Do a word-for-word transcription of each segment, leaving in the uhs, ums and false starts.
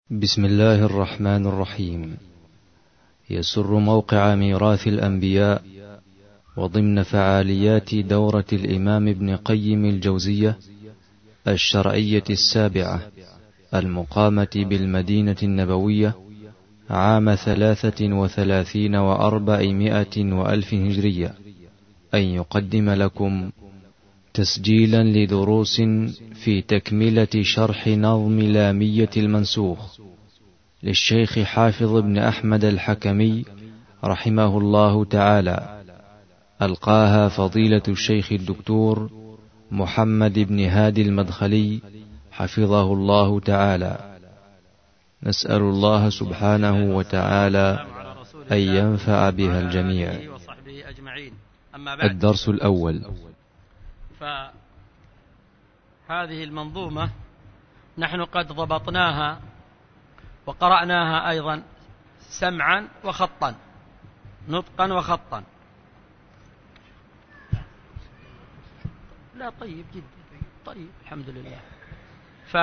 بسم الله الرحمن الرحيم. يسر موقع ميراث الأنبياء وضمن فعاليات دورة الإمام ابن قيم الجوزية الشرعية السابعة المقامة بالمدينة النبوية عام ثلاثة وثلاثين وأربعمائة وألف هجرية أن يقدم لكم تسجيلا لدروس في تكملة شرح نظم لامية المنسوخ للشيخ حافظ بن أحمد الحكمي رحمه الله تعالى، ألقاها فضيلة الشيخ الدكتور محمد بن هادي المدخلي حفظه الله تعالى. نسأل الله سبحانه وتعالى أن ينفع بها الجميع. الدرس الأول. فهذه المنظومة نحن قد ضبطناها وقرأناها أيضا سمعا وخطا، نطقا وخطا. لا طيب جدا، طيب الحمد لله. ف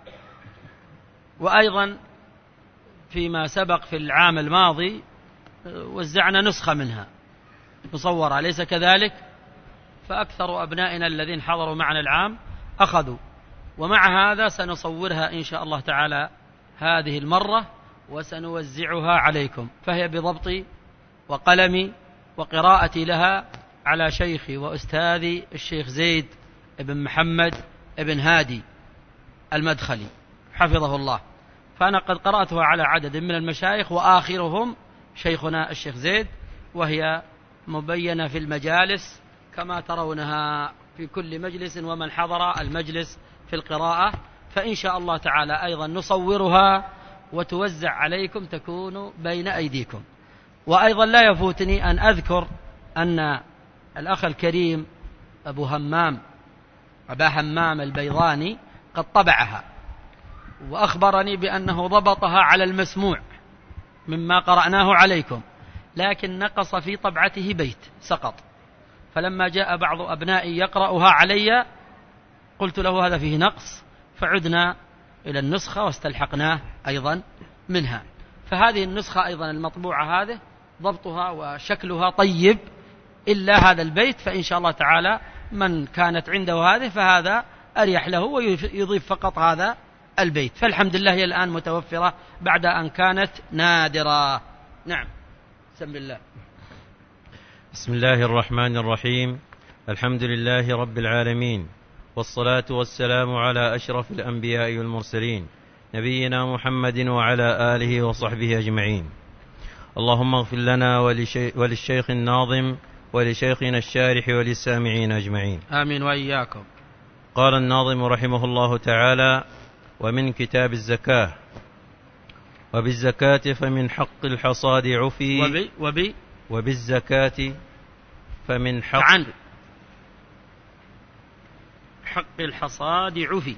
وأيضا فيما سبق في العام الماضي وزعنا نسخة منها مصورة، أليس كذلك؟ فأكثر أبنائنا الذين حضروا معنا العام أخذوا، ومع هذا سنصورها إن شاء الله تعالى هذه المرة وسنوزعها عليكم، فهي بضبطي وقلمي وقراءتي لها على شيخي وأستاذي الشيخ زيد بن محمد بن هادي المدخلي حفظه الله. فأنا قد قرأتها على عدد من المشايخ وآخرهم شيخنا الشيخ زيد، وهي مبينة في المجالس كما ترونها في كل مجلس، ومن حضر المجلس في القراءة. فإن شاء الله تعالى أيضا نصورها وتوزع عليكم، تكون بين أيديكم. وأيضا لا يفوتني أن أذكر أن الأخ الكريم أبو همام أبا همام البيضاني قد طبعها، وأخبرني بأنه ضبطها على المسموع مما قرأناه عليكم، لكن نقص في طبعته بيت سقط. فلما جاء بعض أبنائي يقرأها علي قلت له هذا فيه نقص، فعدنا إلى النسخة واستلحقناه أيضا منها. فهذه النسخة أيضا المطبوعة هذه ضبطها وشكلها طيب إلا هذا البيت، فإن شاء الله تعالى من كانت عنده هذه فهذا أريح له ويضيف فقط هذا البيت. فالحمد لله هي الآن متوفرة بعد أن كانت نادرة. نعم، بسم الله. بسم الله الرحمن الرحيم. الحمد لله رب العالمين، والصلاة والسلام على أشرف الأنبياء والمرسلين نبينا محمد وعلى آله وصحبه أجمعين. اللهم اغفر لنا وللشيخ الناظم ولشيخنا الشارح وللسامعين أجمعين، آمين وإياكم. قال الناظم رحمه الله تعالى: ومن كتاب الزكاة: وبالزكاة فمن حق الحصاد عفي وبي وبي وبالزكاة فمن حق عن حق الحصاد عفي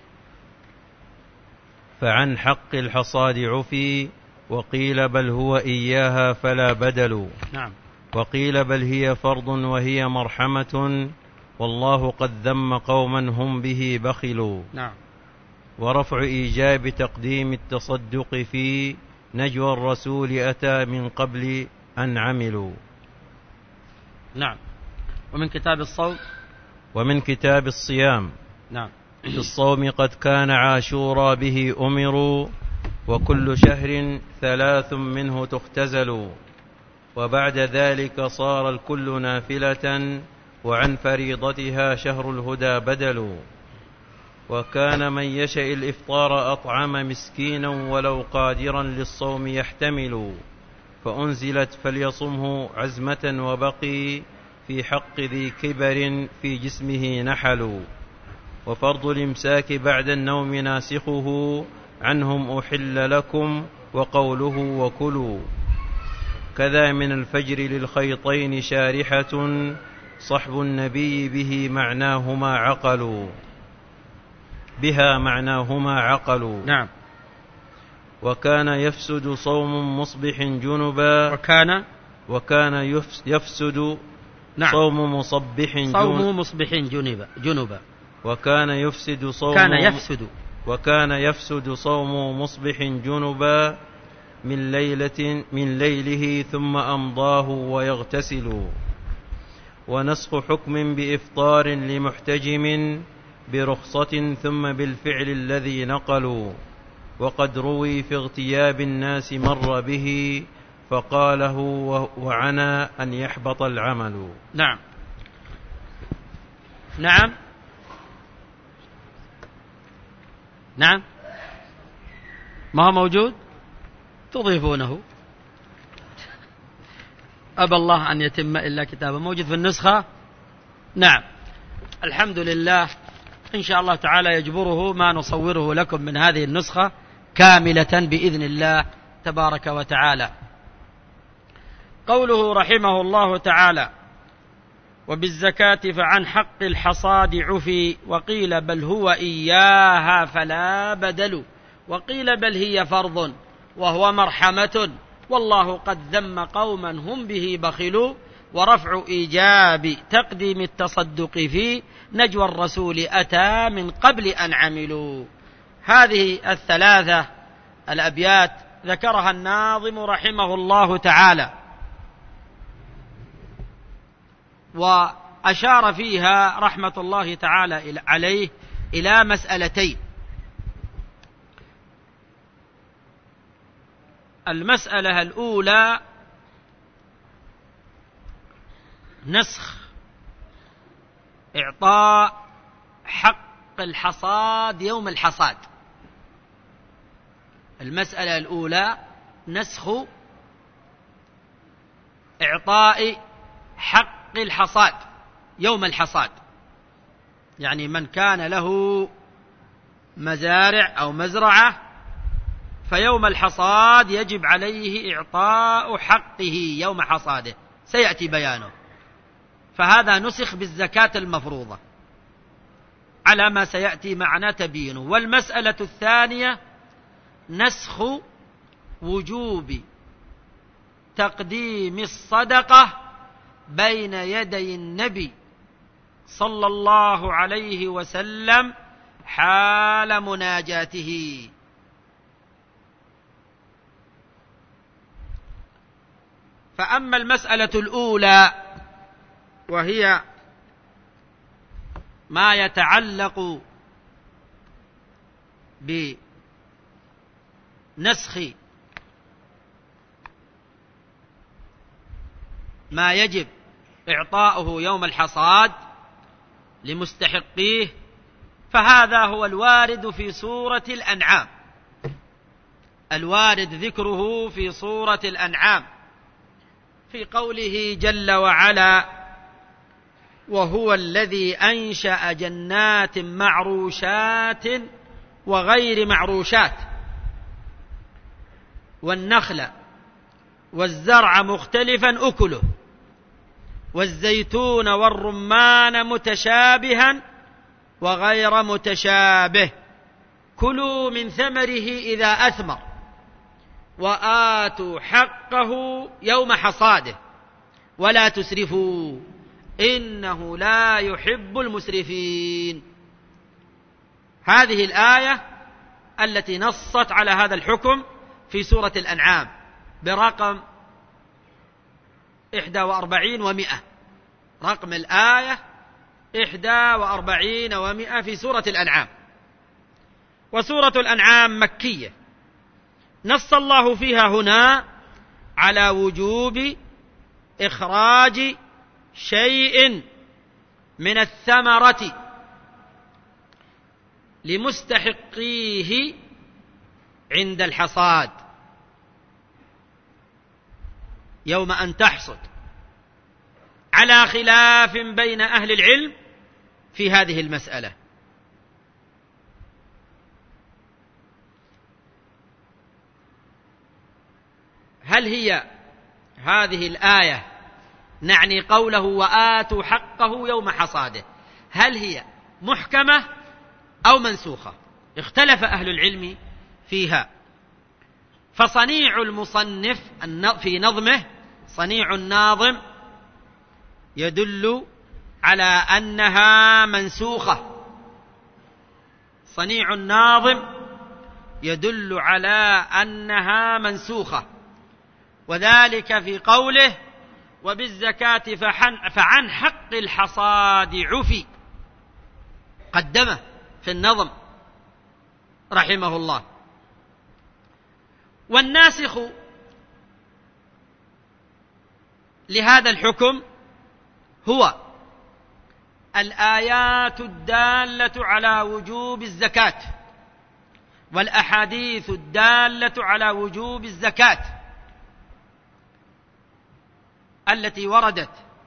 فعن حق الحصاد عفي وقيل بل هو إياها فلا بدل. نعم. وقيل بل هي فرض وهي مرحمة والله قد ذم قوما هم به بخلوا. نعم. ورفع إيجاب تقديم التصدق في نجوى الرسول أتى من قبل أن عملوا. نعم. ومن كتاب الصوم ومن كتاب الصيام: نعم. في الصوم قد كان عاشورا به أمروا وكل شهر ثلاث منه تختزل وبعد ذلك صار الكل نافلة وعن فريضتها شهر الهدى بدل. وكان من يشاء الإفطار أطعم مسكينا ولو قادرا للصوم يحتمل فأنزلت فليصمه عزمة وبقي في حق ذي كبر في جسمه نحل. وفرض الإمساك بعد النوم ناسخه عنهم أحل لكم وقوله وكلوا. كذا من الفجر للخيطين شارحة صحب النبي به معناهما عقلوا بها معناهما عقلوا. نعم. وكان يفسد صوم مصبح جنبا وكان وكان يفسد نعم. صوم مصبح صوم مصبح جنبا جنبا وكان يفسد صوم كان يفسد وكان يفسد صوم مصبح جنبا من ليلة من ليله ثم أمضاه ويغتسل. ونسخ حكم بإفطار لمحتجم برخصة ثم بالفعل الذي نقلوا. وقد روي في اغتياب الناس مر به فقاله وعنى أن يحبط العمل. نعم نعم نعم ما هو موجود تضيفونه. أبى الله أن يتم إلا كتابه موجود في النسخة. نعم الحمد لله إن شاء الله تعالى يجبره ما نصوره لكم من هذه النسخة كاملة بإذن الله تبارك وتعالى. قوله رحمه الله تعالى: وبالزكاة فعن حق الحصاد عفي، وقيل بل هو إياها فلا بدل، وقيل بل هي فرض وهو مرحمة، والله قد ذم قوما هم به بخلوا، ورفع إيجاب تقديم التصدق في نجوى الرسول أتى من قبل أن عملوا. هذه الثلاثة الأبيات ذكرها الناظم رحمه الله تعالى، وأشار فيها رحمة الله تعالى عليه إلى مسألتين. المسألة الأولى نسخ إعطاء حق الحصاد يوم الحصاد. المسألة الأولى نسخ إعطاء حق الحصاد يوم الحصاد، يعني من كان له مزارع أو مزرعة فيوم الحصاد يجب عليه إعطاء حقه يوم حصاده، سيأتي بيانه. فهذا نسخ بالزكاة المفروضة على ما سيأتي معنا تبيينه. والمسألة الثانية نسخ وجوب تقديم الصدقة بين يدي النبي صلى الله عليه وسلم حال مناجاته. فأما المسألة الأولى وهي ما يتعلق بنسخ ما يجب إعطاؤه يوم الحصاد لمستحقيه، فهذا هو الوارد في سورة الأنعام، الوارد ذكره في سورة الأنعام في قوله جل وعلا: وهو الذي أنشأ جنات معروشات وغير معروشات والنخل والزرع مختلفا أكله والزيتون والرمان متشابها وغير متشابه كلوا من ثمره إذا أثمر وآتوا حقه يوم حصاده ولا تسرفوا إنه لا يحب المسرفين. هذه الآية التي نصت على هذا الحكم في سورة الأنعام برقم إحدى وأربعين ومئة، رقم الآية إحدى وأربعين ومئة في سورة الأنعام. وسورة الأنعام مكية، نص الله فيها هنا على وجوب إخراج شيء من الثمرة لمستحقيه عند الحصاد يوم أن تحصد، على خلاف بين أهل العلم في هذه المسألة. هل هي هذه الآية نعني قوله وآتوا حقه يوم حصاده، هل هي محكمة أو منسوخة؟ اختلف أهل العلم فيها. فصنيع المصنف في نظمه، صنيع الناظم، يدل على أنها منسوخة. صنيع الناظم يدل على أنها منسوخة، وذلك في قوله وبالزكاة فعن حق الحصاد عفي، قدمه في النظم رحمه الله. والناسخ لهذا الحكم هو الآيات الدالة على وجوب الزكاة والأحاديث الدالة على وجوب الزكاة التي وردت.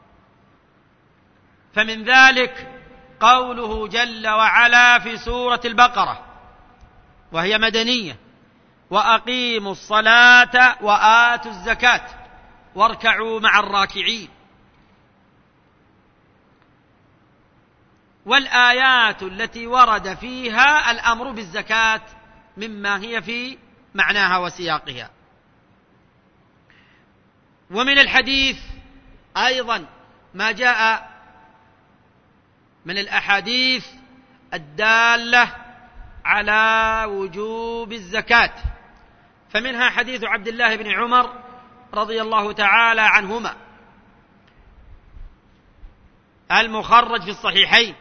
فمن ذلك قوله جل وعلا في سورة البقرة وهي مدنية: وأقيموا الصلاة وآتوا الزكاة واركعوا مع الراكعين. والآيات التي ورد فيها الأمر بالزكاة مما هي في معناها وسياقها. ومن الحديث أيضا ما جاء من الأحاديث الدالة على وجوب الزكاة، فمنها حديث عبد الله بن عمر رضي الله تعالى عنهما المخرج في الصحيحين،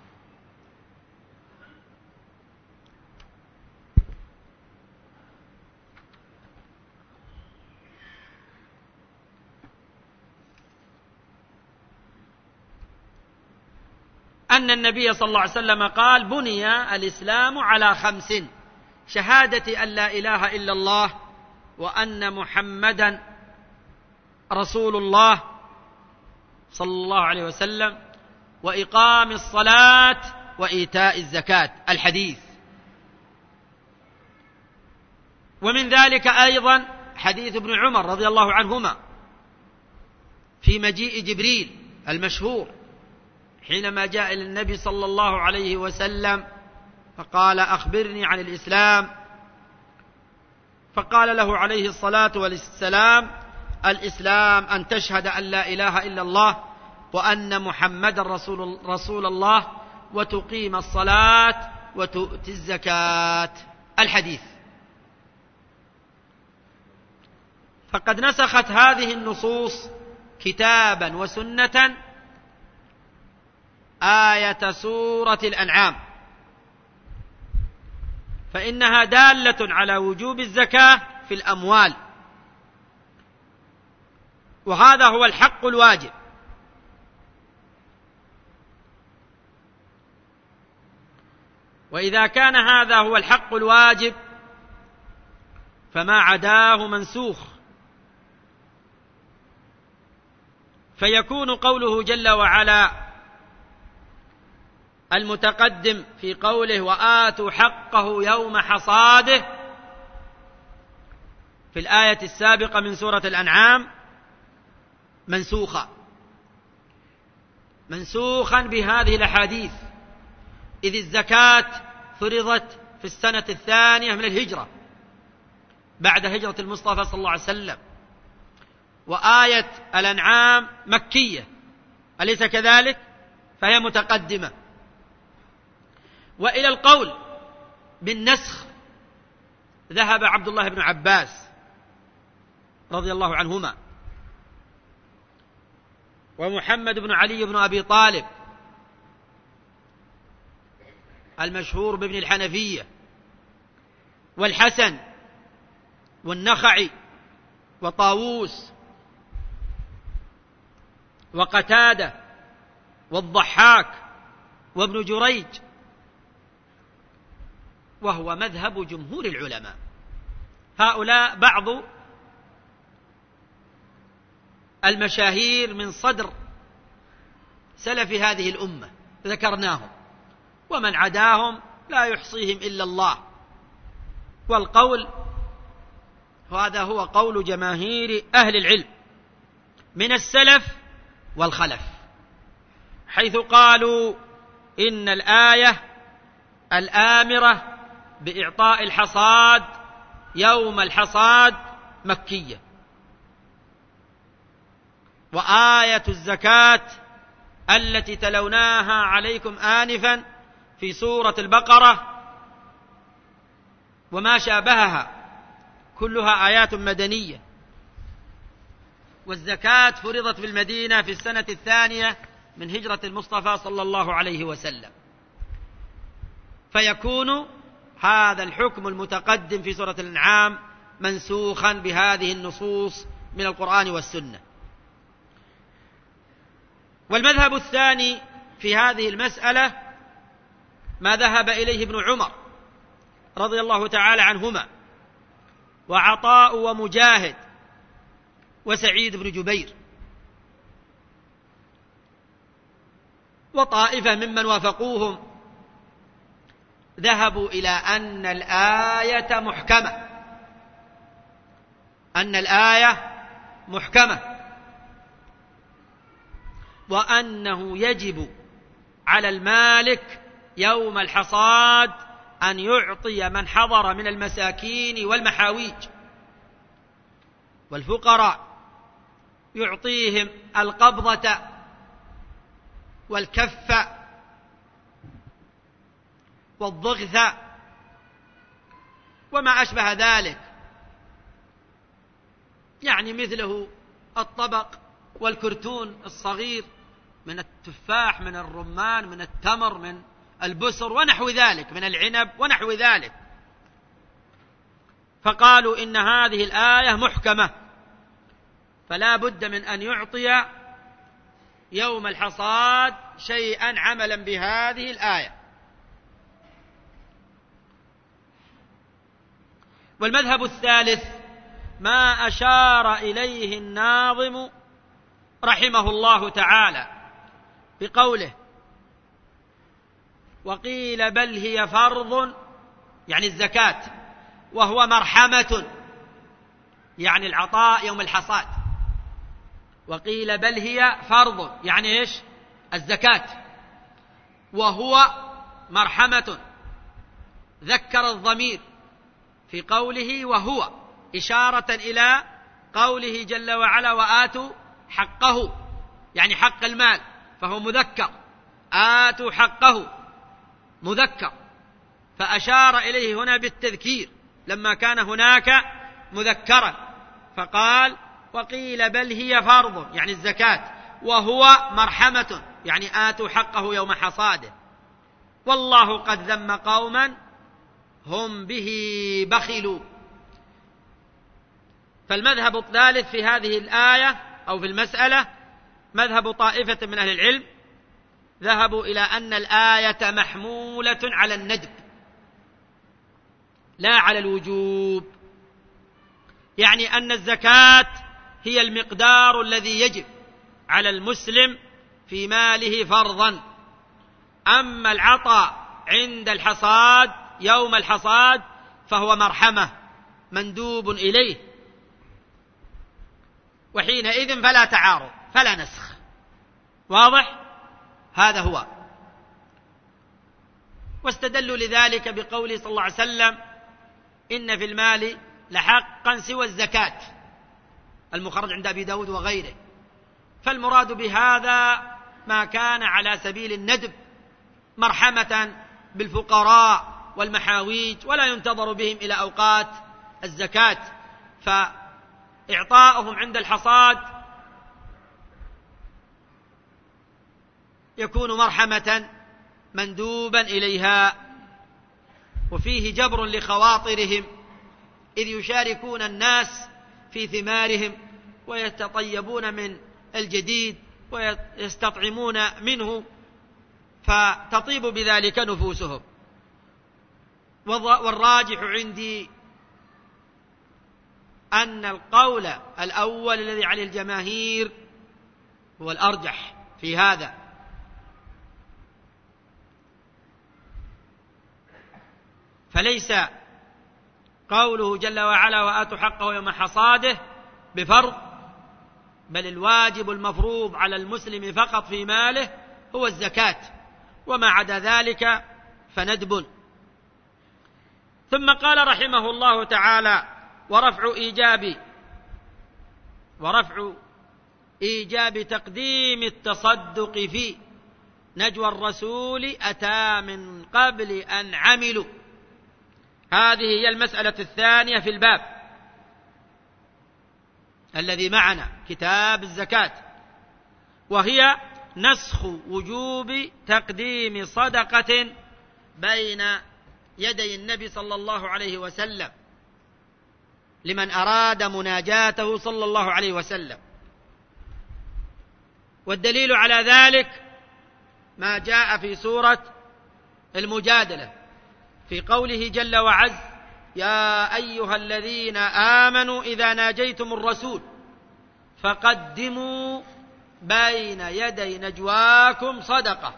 أن النبي صلى الله عليه وسلم قال: بني الإسلام على خمس: شهادة أن لا إله إلا الله وأن محمدا رسول الله صلى الله عليه وسلم، وإقام الصلاة وإيتاء الزكاة. الحديث. ومن ذلك أيضا حديث ابن عمر رضي الله عنهما في مجيء جبريل المشهور حينما جاء إلى النبي صلى الله عليه وسلم فقال: أخبرني عن الإسلام. فقال له عليه الصلاة والسلام: الإسلام أن تشهد أن لا إله إلا الله وأن محمد رسول, رسول الله وتقيم الصلاة وتؤتي الزكاة. الحديث. فقد نسخت هذه النصوص كتابا وسنة آية سورة الأنعام، فإنها دالة على وجوب الزكاة في الأموال، وهذا هو الحق الواجب. وإذا كان هذا هو الحق الواجب فما عداه منسوخ، فيكون قوله جل وعلا المتقدم في قوله وآتوا حقه يوم حصاده في الآية السابقة من سورة الأنعام منسوخا منسوخا بهذه الأحاديث، إذ الزكاة فرضت في السنة الثانية من الهجرة بعد هجرة المصطفى صلى الله عليه وسلم، وآية الأنعام مكية، أليس كذلك؟ فهي متقدمة. وإلى القول بالنسخ ذهب عبد الله بن عباس رضي الله عنهما ومحمد بن علي بن أبي طالب المشهور بابن الحنفية، والحسن والنخعي وطاووس وقتادة والضحاك وابن جريج، وهو مذهب جمهور العلماء. هؤلاء بعض المشاهير من صدر سلف هذه الأمة ذكرناهم، ومن عداهم لا يحصيهم إلا الله. والقول هذا هو قول جماهير أهل العلم من السلف والخلف، حيث قالوا إن الآية الآمرة بإعطاء الحصاد يوم الحصاد مكية، وآية الزكاة التي تلوناها عليكم آنفا في سورة البقرة وما شابهها كلها آيات مدنية. والزكاة فرضت بالمدينة في السنة الثانية من هجرة المصطفى صلى الله عليه وسلم، فيكون هذا الحكم المتقدم في سورة الأنعام منسوخا بهذه النصوص من القرآن والسنة. والمذهب الثاني في هذه المسألة ما ذهب إليه ابن عمر رضي الله تعالى عنهما، وعطاء ومجاهد وسعيد بن جبير، وطائفة ممن وافقوهم ذهبوا إلى أن الآية محكمة، أن الآية محكمة، وأنه يجب على المالك يوم الحصاد أن يعطي من حضر من المساكين والمحاويج والفقراء، يعطيهم القبضة والكف والضغث وما أشبه ذلك، يعني مثله الطبق والكرتون الصغير من التفاح، من الرمان، من التمر، من البسر ونحو ذلك، من العنب ونحو ذلك. فقالوا إن هذه الآية محكمة، فلا بد من أن يعطي يوم الحصاد شيئا عملا بهذه الآية. والمذهب الثالث ما أشار إليه الناظم رحمه الله تعالى بقوله: وقيل بل هي فرض، يعني الزكاة، وهو مرحمة، يعني العطاء يوم الحصاد. وقيل بل هي فرض، يعني إيش؟ الزكاة، وهو مرحمة، ذكر الضمير في قوله وهو إشارة إلى قوله جل وعلا: وآتوا حقه، يعني حق المال، فهو مذكر، آتوا حقه مذكر، فأشار إليه هنا بالتذكير لما كان هناك مذكرا، فقال: وقيل بل هي فرض، يعني الزكاة، وهو مرحمة، يعني آتوا حقه يوم حصاده، والله قد ذم قوما هم به بخلوا. فالمذهب الثالث في هذه الآية أو في المسألة مذهب طائفة من أهل العلم، ذهبوا إلى أن الآية محمولة على الندب لا على الوجوب، يعني أن الزكاة هي المقدار الذي يجب على المسلم في ماله فرضا، أما العطاء عند الحصاد يوم الحصاد فهو مرحمة مندوب إليه، وحينئذ فلا تعارض فلا نسخ. واضح؟ هذا هو. واستدلوا لذلك بقوله صلى الله عليه وسلم: إن في المال لحقا سوى الزكاة، المخرج عند أبي داود وغيره. فالمراد بهذا ما كان على سبيل الندب مرحمة بالفقراء والمحاويج، ولا ينتظر بهم إلى أوقات الزكاة، فإعطاؤهم عند الحصاد يكون مرحمة مندوبا إليها، وفيه جبر لخواطرهم، إذ يشاركون الناس في ثمارهم ويتطيبون من الجديد ويستطعمون منه، فتطيب بذلك نفوسهم. والراجح عندي أن القول الأول الذي عليه الجماهير هو الأرجح في هذا، فليس قوله جل وعلا وآتوا حقه يوم حصاده بفرض، بل الواجب المفروض على المسلم فقط في ماله هو الزكاة، وما عدا ذلك فندب. ثم قال رحمه الله تعالى: ورفع إيجاب ورفع إيجاب تقديم التصدق في نجوى الرسول أتى من قبل أن عملوا، هذه هي المسألة الثانية في الباب الذي معنا، كتاب الزكاة، وهي نسخ وجوب تقديم صدقة بين يدي النبي صلى الله عليه وسلم لمن أراد مناجاته صلى الله عليه وسلم. والدليل على ذلك ما جاء في سورة المجادلة في قوله جل وعز: يا أيها الذين آمنوا إذا ناجيتم الرسول فقدموا بين يدي نجواكم صدقة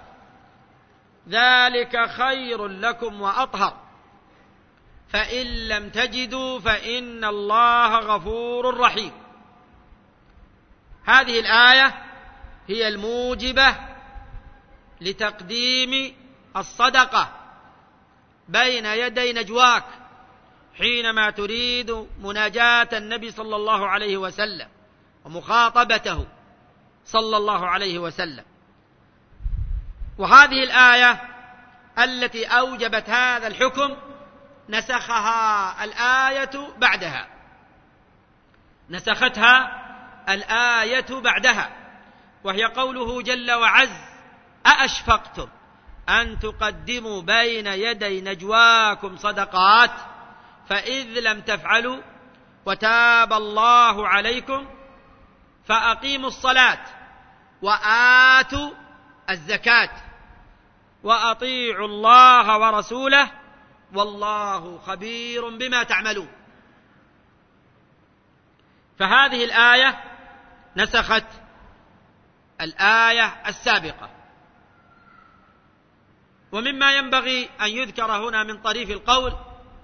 ذلك خير لكم وأطهر فإن لم تجدوا فإن الله غفور رحيم. هذه الآية هي الموجبة لتقديم الصدقة بين يدي نجواك حينما تريد مناجاة النبي صلى الله عليه وسلم ومخاطبته صلى الله عليه وسلم. وهذه الآية التي أوجبت هذا الحكم نسخها الآية بعدها، نسختها الآية بعدها، وهي قوله جل وعز: أأشفقتم أن تقدموا بين يدي نجواكم صدقات فإذ لم تفعلوا وتاب الله عليكم فأقيموا الصلاة وآتوا الزكاة وأطيعوا الله ورسوله والله خبير بما تعملون. فهذه الآية نسخت الآية السابقة. ومما ينبغي أن يذكر هنا من طريف القول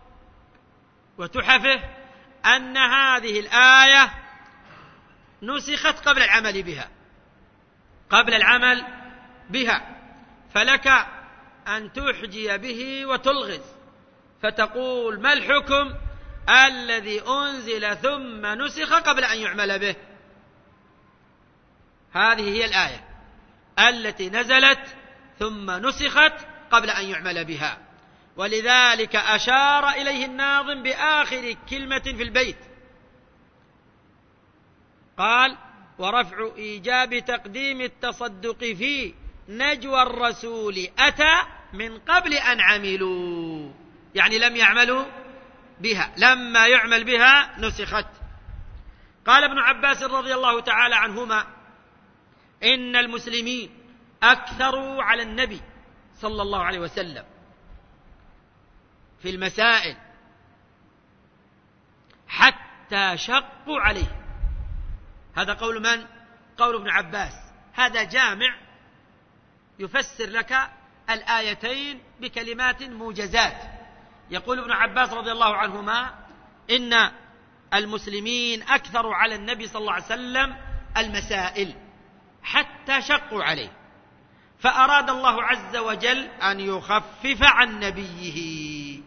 وتحفه أن هذه الآية نسخت قبل العمل بها قبل العمل بها فلك أن تحجي به وتلغز فتقول: ما الحكم الذي أنزل ثم نسخ قبل أن يعمل به؟ هذه هي الآية التي نزلت ثم نسخت قبل أن يعمل بها. ولذلك أشار إليه الناظم بآخر كلمة في البيت، قال: ورفع إيجاب تقديم التصدق في نجوى الرسول أتى من قبل أن عملوا، يعني لم يعملوا بها، لما يعمل بها نسخت. قال ابن عباس رضي الله تعالى عنهما: إن المسلمين أكثروا على النبي صلى الله عليه وسلم في المسائل حتى شقوا عليه. هذا قول من؟ قول ابن عباس. هذا جامع يفسر لك الآيتين بكلمات موجزات. يقول ابن عباس رضي الله عنهما: إن المسلمين أكثروا على النبي صلى الله عليه وسلم المسائل حتى شقوا عليه، فأراد الله عز وجل أن يخفف عن نبيه،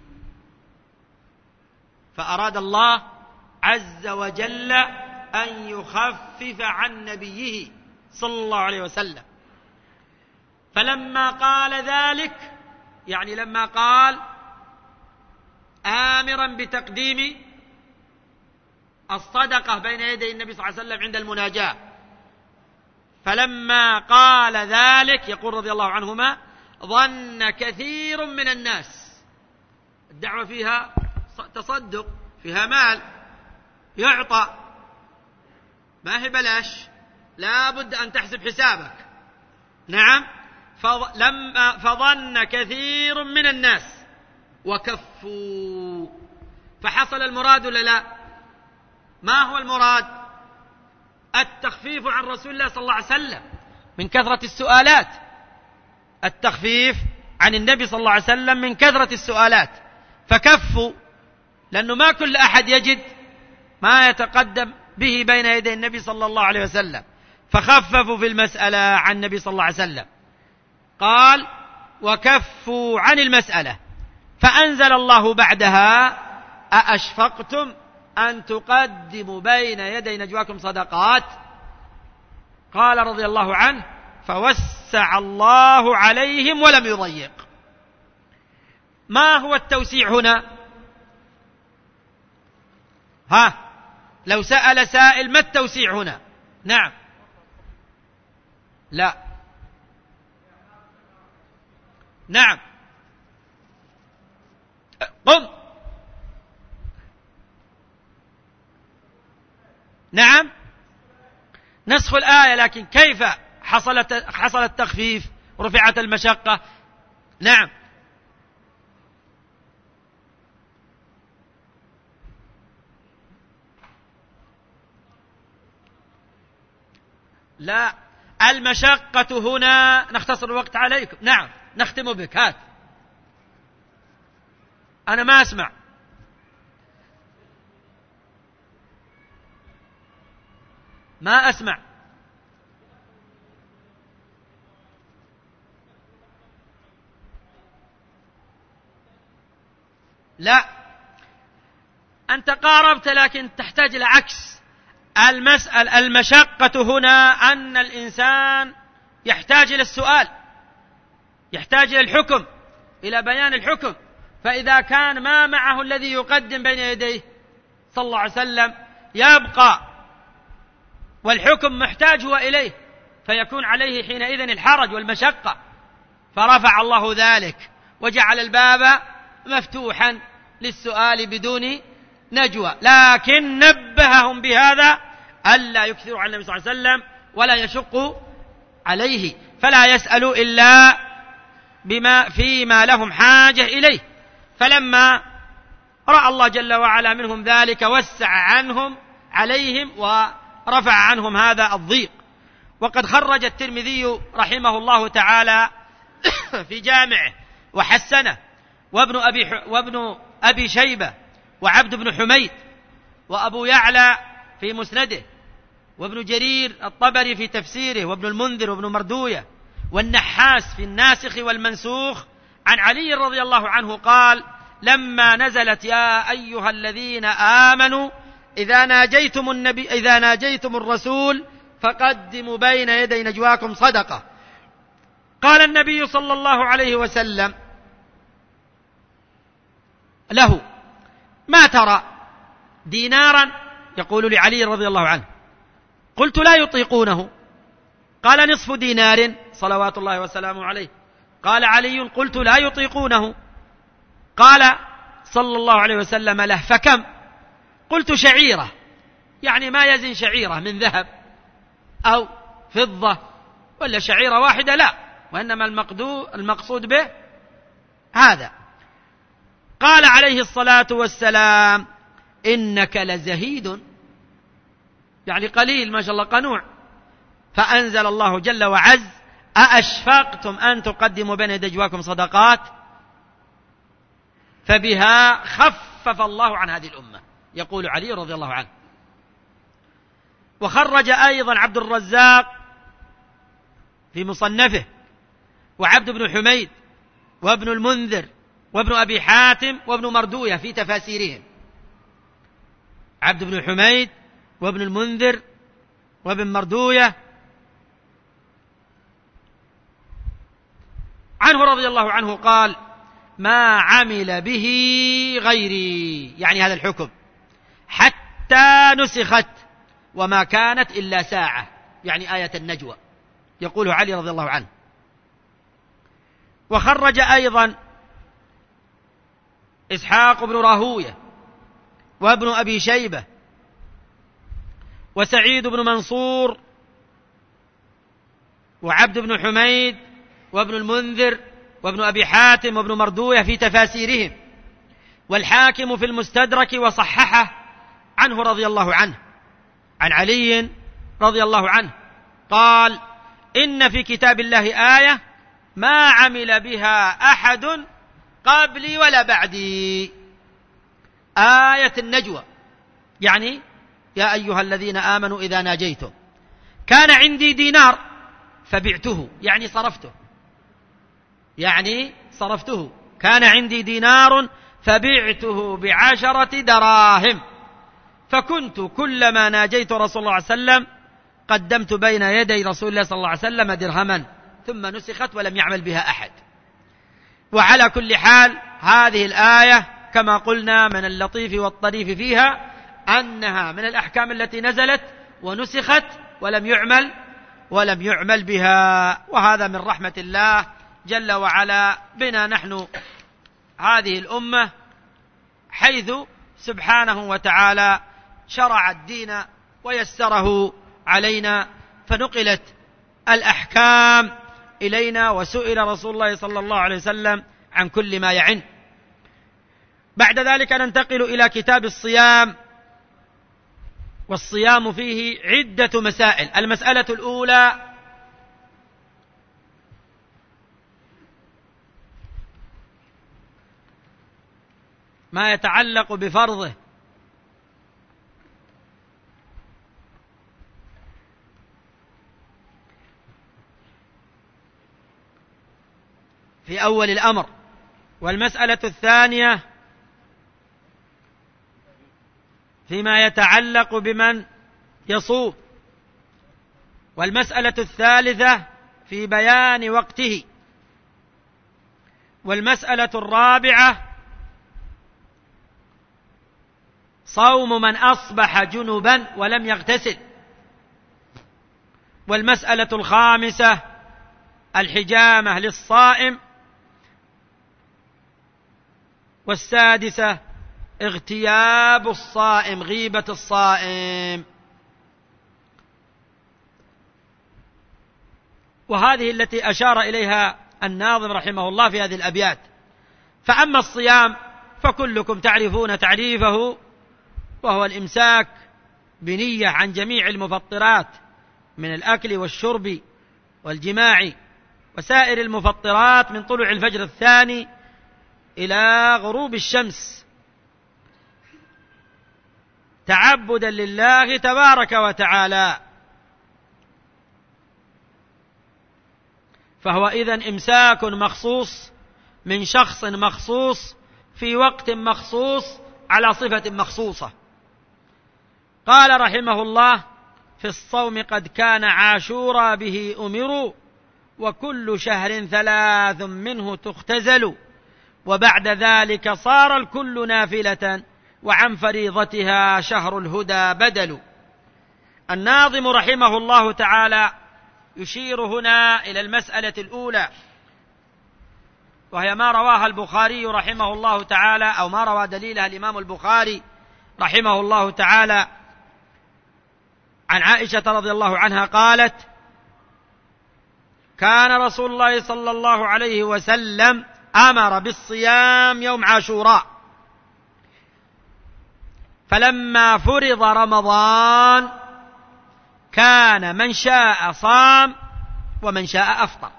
فأراد الله عز وجل أن يخفف عن نبيه صلى الله عليه وسلم. فلما قال ذلك، يعني لما قال آمرا بتقديم الصدقة بين يدي النبي صلى الله عليه وسلم عند المناجاة، فلما قال ذلك يقول رضي الله عنهما: ظن كثير من الناس، الدعوة فيها تصدق، فيها مال يعطى، ما هي بلاش، لا بد أن تحسب حسابك. نعم. فلما فظن كثير من الناس وكفوا، فحصل المراد ولا لا؟ ما هو المراد؟ التخفيف عن رسول الله صلى الله عليه وسلم من كثرة السؤالات، التخفيف عن النبي صلى الله عليه وسلم من كثرة السؤالات، فكفوا، لأنه ما كل أحد يجد ما يتقدم به بين يدي النبي صلى الله عليه وسلم، فخففوا في المسألة عن النبي صلى الله عليه وسلم. قال: وكفوا عن المسألة، فأنزل الله بعدها: أأشفقتم أن تقدموا بين يدي نجواكم صدقات. قال رضي الله عنه: فوسع الله عليهم ولم يضيق. ما هو التوسيع هنا؟ ها، لو سأل سائل ما التوسيع هنا؟ نعم. لا. نعم. قم. نعم، نسخ الآية، لكن كيف حصلت حصل التخفيف ورفعت المشقة؟ نعم. لا، المشقة هنا نختصر الوقت عليكم. نعم، نختم بك. هات. أنا ما أسمع. ما أسمع. لا، أنت قاربت لكن تحتاج إلى عكس المسألة. المشقة هنا أن الإنسان يحتاج إلى السؤال، يحتاج إلى الحكم، إلى بيان الحكم. فإذا كان ما معه الذي يقدم بين يديه صلى الله عليه وسلم يبقى والحكم محتاج هو إليه، فيكون عليه حينئذ الحرج والمشقة. فرفع الله ذلك وجعل الباب مفتوحا للسؤال بدون نجوى، لكن نبههم بهذا ألا يكثروا على النبي صلى الله عليه وسلم ولا يشقوا عليه، فلا يسألوا إلا بما فيما لهم حاجة إليه. فلما رأى الله جل وعلا منهم ذلك وسع عنهم عليهم ورفع عنهم هذا الضيق. وقد خرج الترمذي رحمه الله تعالى في جامعه وحسنه، وابن أبي, وابن أبي شيبة وعبد بن حميد وأبو يعلى في مسنده وابن جرير الطبري في تفسيره وابن المنذر وابن مردوية والنحاس في الناسخ والمنسوخ عن علي رضي الله عنه قال: لما نزلت يا أيها الذين آمنوا إذا ناجيتم النبي إذا ناجيتم الرسول فقدموا بين يدي نجواكم صدقة، قال النبي صلى الله عليه وسلم له: ما ترى؟ دينارا، يقول لعلي رضي الله عنه. قلت: لا يطيقونه. قال: نصف دينار صلوات الله وسلامه عليه. قال علي: قلت: لا يطيقونه. قال صلى الله عليه وسلم له: فكم؟ قلت: شعيرة، يعني ما يزن شعيرة من ذهب أو فضة، ولا شعيرة واحدة، لا، وإنما المقصود به هذا. قال عليه الصلاة والسلام: إنك لزهيد، يعني قليل ما شاء الله، قنوع. فأنزل الله جل وعز: أأشفقتم أن تقدموا بين يدي نجواكم صدقات؟ فبها خفف الله عن هذه الأمة، يقول علي رضي الله عنه. وخرج أيضا عبد الرزاق في مصنفه وعبد بن حميد وابن المنذر وابن أبي حاتم وابن مردوية في تفاسيرهم. عبد بن حميد وابن المنذر وابن مردوية عنه رضي الله عنه قال: ما عمل به غيري، يعني هذا الحكم، حتى نسخت وما كانت إلا ساعة، يعني آية النجوى، يقول علي رضي الله عنه. وخرج أيضا إسحاق بن راهوية وابن أبي شيبة وسعيد بن منصور وعبد بن حميد وابن المنذر وابن أبي حاتم وابن مردوية في تفاسيرهم، والحاكم في المستدرك وصححه عنه رضي الله عنه عن علي رضي الله عنه قال: إن في كتاب الله آية ما عمل بها أحد قبلي ولا بعدي، آية النجوى، يعني يا أيها الذين آمنوا إذا ناجيتم. كان عندي دينار فبعته، يعني صرفته، يعني صرفته كان عندي دينار فبعته بعشرة دراهم، فكنت كلما ناجيت رسول الله صلى الله عليه وسلم قدمت بين يدي رسول الله صلى الله عليه وسلم درهما، ثم نسخت ولم يعمل بها أحد. وعلى كل حال هذه الآية كما قلنا من اللطيف والطريف فيها أنها من الأحكام التي نزلت ونسخت ولم يعمل ولم يعمل بها. وهذا من رحمة الله جل وعلا بنا نحن هذه الأمة، حيث سبحانه وتعالى شرع الدين ويسره علينا، فنقلت الأحكام إلينا، وسئل رسول الله صلى الله عليه وسلم عن كل ما يعن. بعد ذلك ننتقل إلى كتاب الصيام، والصيام فيه عدة مسائل. المسألة الأولى ما يتعلق بفرضه. في أول الأمر. والمسألة الثانية فيما يتعلق بمن يصوم. والمسألة الثالثة في بيان وقته. والمسألة الرابعة صوم من أصبح جنبا ولم يغتسل. والمسألة الخامسة الحجامة للصائم. والسادسة اغتياب الصائم، غيبة الصائم. وهذه التي أشار إليها الناظم رحمه الله في هذه الأبيات. فأما الصيام فكلكم تعرفون تعريفه، وهو الإمساك بنية عن جميع المفطرات من الأكل والشرب والجماع وسائر المفطرات من طلوع الفجر الثاني إلى غروب الشمس، تعبدا لله تبارك وتعالى. فهو إذن إمساك مخصوص من شخص مخصوص في وقت مخصوص على صفة مخصوصة. قال رحمه الله: في الصوم قد كان عاشورا به أمروا، وكل شهر ثلاث منه تختزل، وبعد ذلك صار الكل نافلة، وعن فريضتها شهر الهدى بدل. الناظم رحمه الله تعالى يشير هنا إلى المسألة الأولى، وهي ما رواها البخاري رحمه الله تعالى، أو ما روى دليلها الإمام البخاري رحمه الله تعالى عن عائشة رضي الله عنها قالت: كان رسول الله صلى الله عليه وسلم أمر بالصيام يوم عاشوراء، فلما فرض رمضان كان من شاء صام ومن شاء أفطر.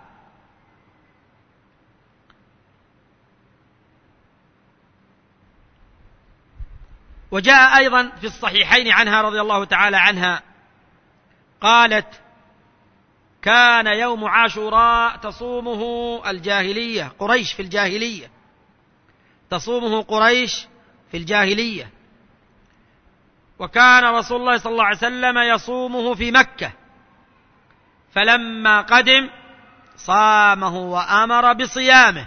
وجاء أيضا في الصحيحين عنها رضي الله تعالى عنها قالت: كان يوم عاشوراء تصومه الجاهلية، قريش في الجاهلية تصومه قريش في الجاهلية، وكان رسول الله صلى الله عليه وسلم يصومه في مكة، فلما قدم صامه وأمر بصيامه.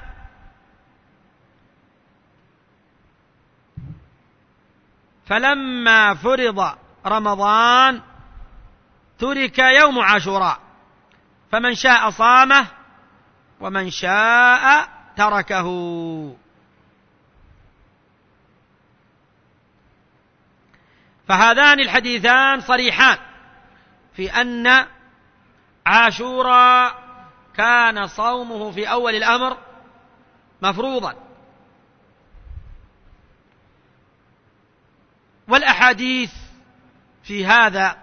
فلما فرض رمضان ترك يوم عاشوراء، فمن شاء صامه ومن شاء تركه. فهذان الحديثان صريحان في أن عاشوراء كان صومه في أول الأمر مفروضا. والأحاديث في هذا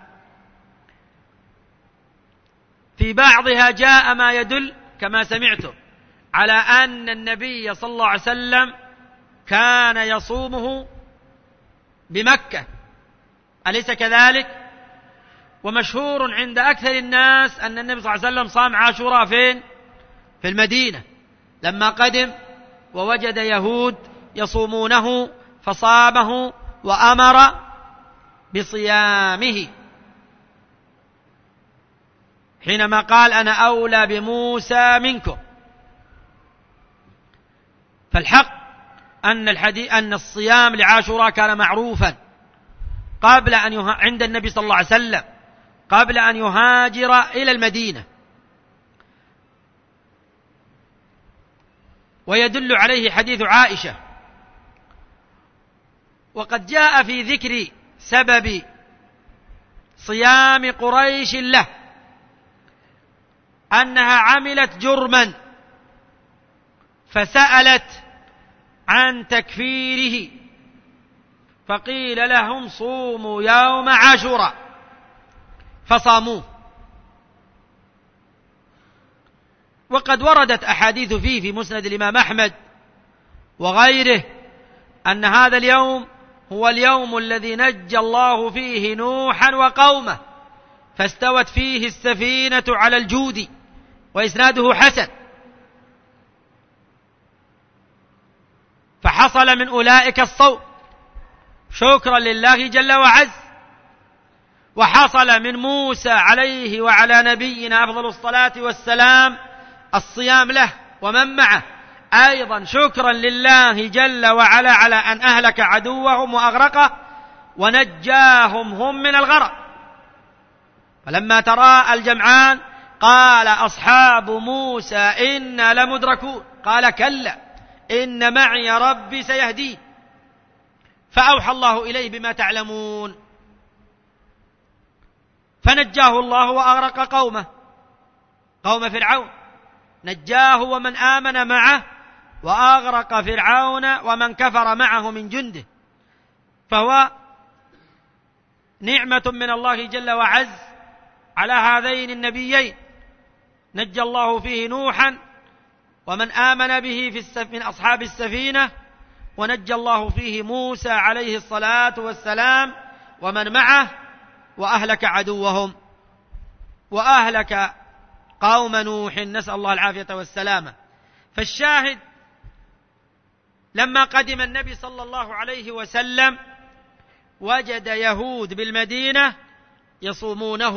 في بعضها جاء ما يدل كما سمعتم على أن النبي صلى الله عليه وسلم كان يصومه بمكة، أليس كذلك؟ ومشهور عند أكثر الناس أن النبي صلى الله عليه وسلم صام عاشوراء فين؟ في المدينة، لما قدم ووجد يهود يصومونه فصامه وأمر بصيامه، حينما قال: أنا أولى بموسى منكم. فالحق أن الحديث أن الصيام لعاشوراء كان معروفا، قبل أن يه... عند النبي صلى الله عليه وسلم قبل أن يهاجر إلى المدينة، ويدل عليه حديث عائشة. وقد جاء في ذكر سبب صيام قريش له أنها عملت جرما فسألت عن تكفيره، فقيل لهم صوموا يوم عاشوراء فصاموه. وقد وردت أحاديث فيه في مسند الإمام أحمد وغيره أن هذا اليوم هو اليوم الذي نجى الله فيه نوحا وقومه فاستوت فيه السفينة على الجود، وإسناده حسن. فحصل من أولئك الصوم شكرا لله جل وعز. وحصل من موسى عليه وعلى نبينا أفضل الصلاة والسلام الصيام له ومن معه أيضا شكرا لله جل وعلا على أن أهلك عدوهم وأغرقه ونجاهم هم من الغرق. فلما تراءى الجمعان قال أصحاب موسى إنا لمدركون قال كلا إن معي ربي سيهدين، فأوحى الله إليه بما تعلمون، فنجاه الله وأغرق قومه قوم فرعون، نجاه ومن آمن معه، وأغرق فرعون ومن كفر معه من جنده. فهو نعمة من الله جل وعز على هذين النبيين، نجى الله فيه نوحا ومن آمن به في من أصحاب السفينة، ونجى الله فيه موسى عليه الصلاة والسلام ومن معه، وأهلك عدوهم وأهلك قوم نوح، نسأل الله العافية والسلامة. فالشاهد لما قدم النبي صلى الله عليه وسلم وجد يهود بالمدينة يصومونه،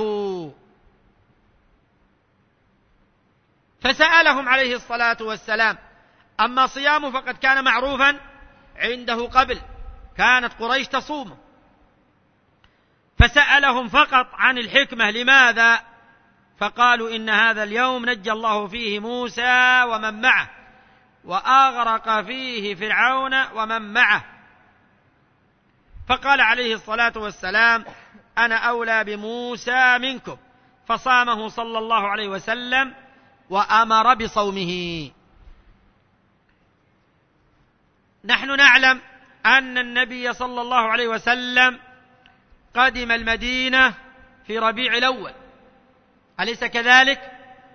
فسألهم عليه الصلاة والسلام. أما صيامه فقد كان معروفا عنده قبل، كانت قريش تصومه، فسألهم فقط عن الحكمة لماذا، فقالوا إن هذا اليوم نجى الله فيه موسى ومن معه وأغرق فيه فرعون ومن معه. فقال عليه الصلاة والسلام أنا أولى بموسى منكم، فصامه صلى الله عليه وسلم وأمر بصومه. نحن نعلم أن النبي صلى الله عليه وسلم قدم المدينة في ربيع الأول، أليس كذلك؟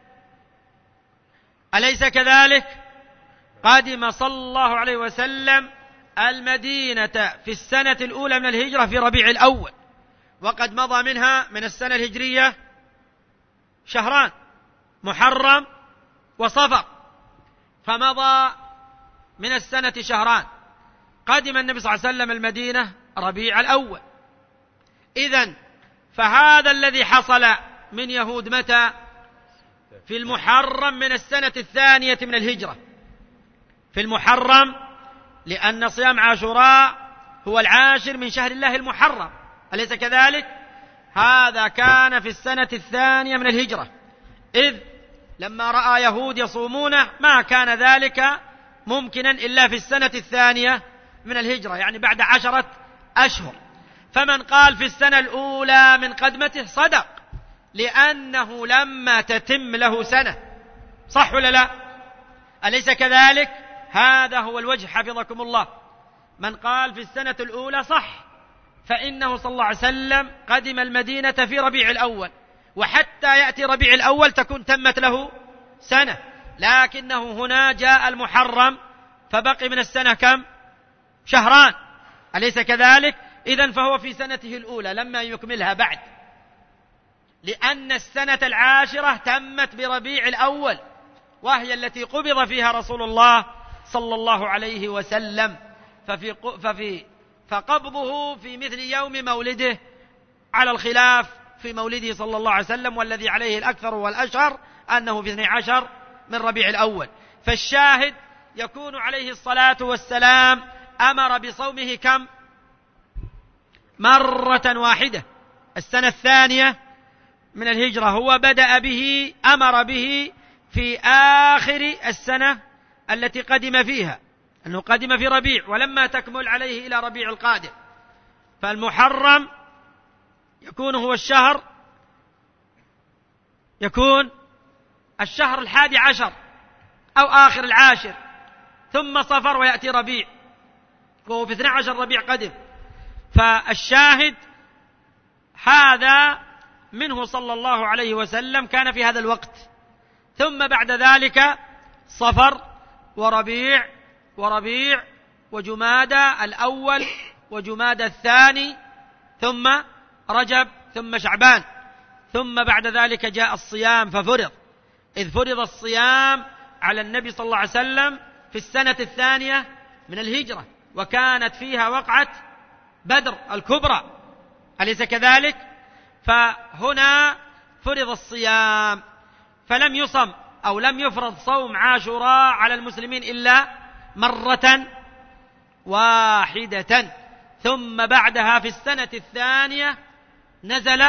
أليس كذلك؟ قدم صلى الله عليه وسلم المدينة في السنة الأولى من الهجرة في ربيع الأول، وقد مضى منها من السنة الهجرية شهران، محرم وصفر، فمضى من السنة شهران. قدم النبي صلى الله عليه وسلم المدينة ربيع الأول. إذن فهذا الذي حصل من يهود متى؟ في المحرم من السنة الثانية من الهجرة، في المحرم، لأن صيام عاشوراء هو العاشر من شهر الله المحرم، أليس كذلك؟ هذا كان في السنة الثانية من الهجرة، إذ لما رأى يهود يصومونه ما كان ذلك ممكنا إلا في السنة الثانية من الهجرة، يعني بعد عشرة أشهر. فمن قال في السنة الأولى من قدمته صدق، لأنه لما تتم له سنة، صح ولا لا؟ أليس كذلك؟ هذا هو الوجه حفظكم الله. من قال في السنة الأولى صح، فإنه صلى الله عليه وسلم قدم المدينة في ربيع الأول، وحتى يأتي ربيع الأول تكون تمت له سنة، لكنه هنا جاء المحرم فبقي من السنة كم؟ شهران، أليس كذلك؟ إذن فهو في سنته الأولى لما يكملها بعد، لأن السنة العاشرة تمت بربيع الأول، وهي التي قبض فيها رسول الله صلى الله عليه وسلم. ففي ففي فقبضه في مثل يوم مولده، على الخلاف في مولده صلى الله عليه وسلم، والذي عليه الأكثر والأشهر أنه في اثني عشر من ربيع الأول. فالشاهد يكون عليه الصلاة والسلام أمر بصومه كم؟ مرة واحدة. السنة الثانية من الهجرة هو بدأ به، أمر به في آخر السنة التي قدم فيها، أنه قدم في ربيع ولما تكمل عليه إلى ربيع القادم، فالمحرم يكون هو الشهر يكون الشهر الحادي عشر أو آخر العاشر، ثم صفر ويأتي ربيع، وهو في اثني عشر ربيع قدم. فالشاهد هذا منه صلى الله عليه وسلم كان في هذا الوقت. ثم بعد ذلك صفر وربيع وربيع وجمادى الأول وجمادى الثاني ثم رجب ثم شعبان، ثم بعد ذلك جاء الصيام ففرض، إذ فرض الصيام على النبي صلى الله عليه وسلم في السنة الثانية من الهجرة، وكانت فيها وقعة بدر الكبرى، أليس كذلك؟ فهنا فرض الصيام، فلم يصم أو لم يفرض صوم عاشوراء على المسلمين إلا مرة واحدة. ثم بعدها في السنة الثانية نزل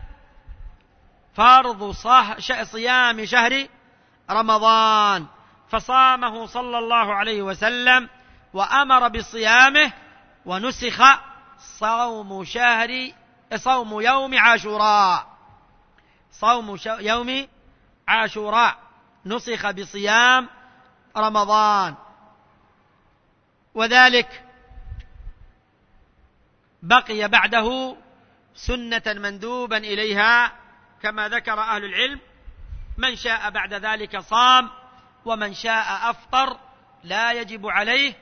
فرض صيام شهر رمضان، فصامه صلى الله عليه وسلم وأمر بصيامه، ونسخ صوم شهر صوم يوم عاشوراء، صوم يوم عاشوراء نسخ بصيام رمضان، وذلك بقي بعده سنة مندوبا إليها كما ذكر أهل العلم، من شاء بعد ذلك صام ومن شاء أفطر، لا يجب عليه،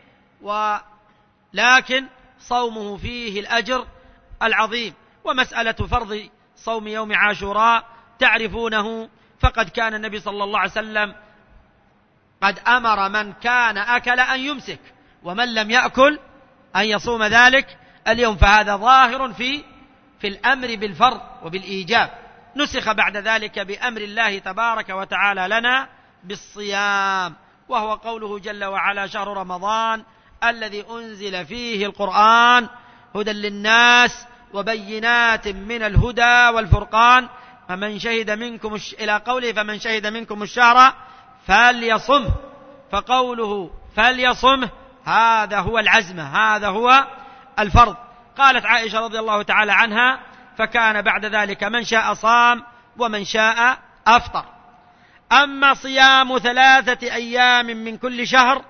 ولكن صومه فيه الأجر العظيم. ومسألة فرض صوم يوم عاشوراء تعرفونه، فقد كان النبي صلى الله عليه وسلم قد أمر من كان أكل أن يمسك، ومن لم يأكل أن يصوم ذلك اليوم، فهذا ظاهر في في الأمر بالفرض وبالإيجاب. نسخ بعد ذلك بأمر الله تبارك وتعالى لنا بالصيام، وهو قوله جل وعلا: شهر رمضان الذي أنزل فيه القرآن هدى للناس وبينات من الهدى والفرقان فمن شهد منكم الش... إلى قوله فمن شهد منكم الشهر فليصمه، فقوله فليصمه هذا هو العزم، هذا هو الفرض. قالت عائشة رضي الله تعالى عنها: فكان بعد ذلك من شاء صام ومن شاء أفطر. أما صيام ثلاثة أيام من كل شهر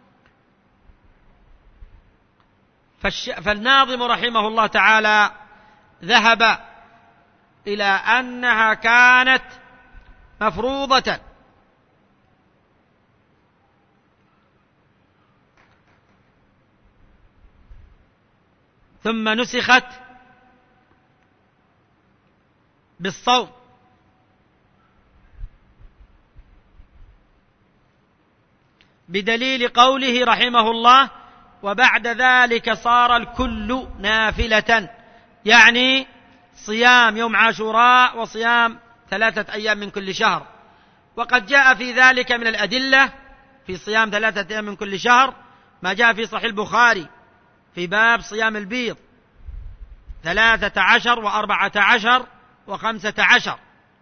فالش... فالناظم رحمه الله تعالى ذهب إلى أنها كانت مفروضة، ثم نسخت بالصوم، بدليل قوله رحمه الله: وبعد ذلك صار الكل نافلة، يعني صيام يوم عاشوراء وصيام ثلاثة أيام من كل شهر. وقد جاء في ذلك من الأدلة في صيام ثلاثة أيام من كل شهر ما جاء في صحيح البخاري في باب صيام البيض ثلاثة عشر وأربعة عشر وخمسة عشر،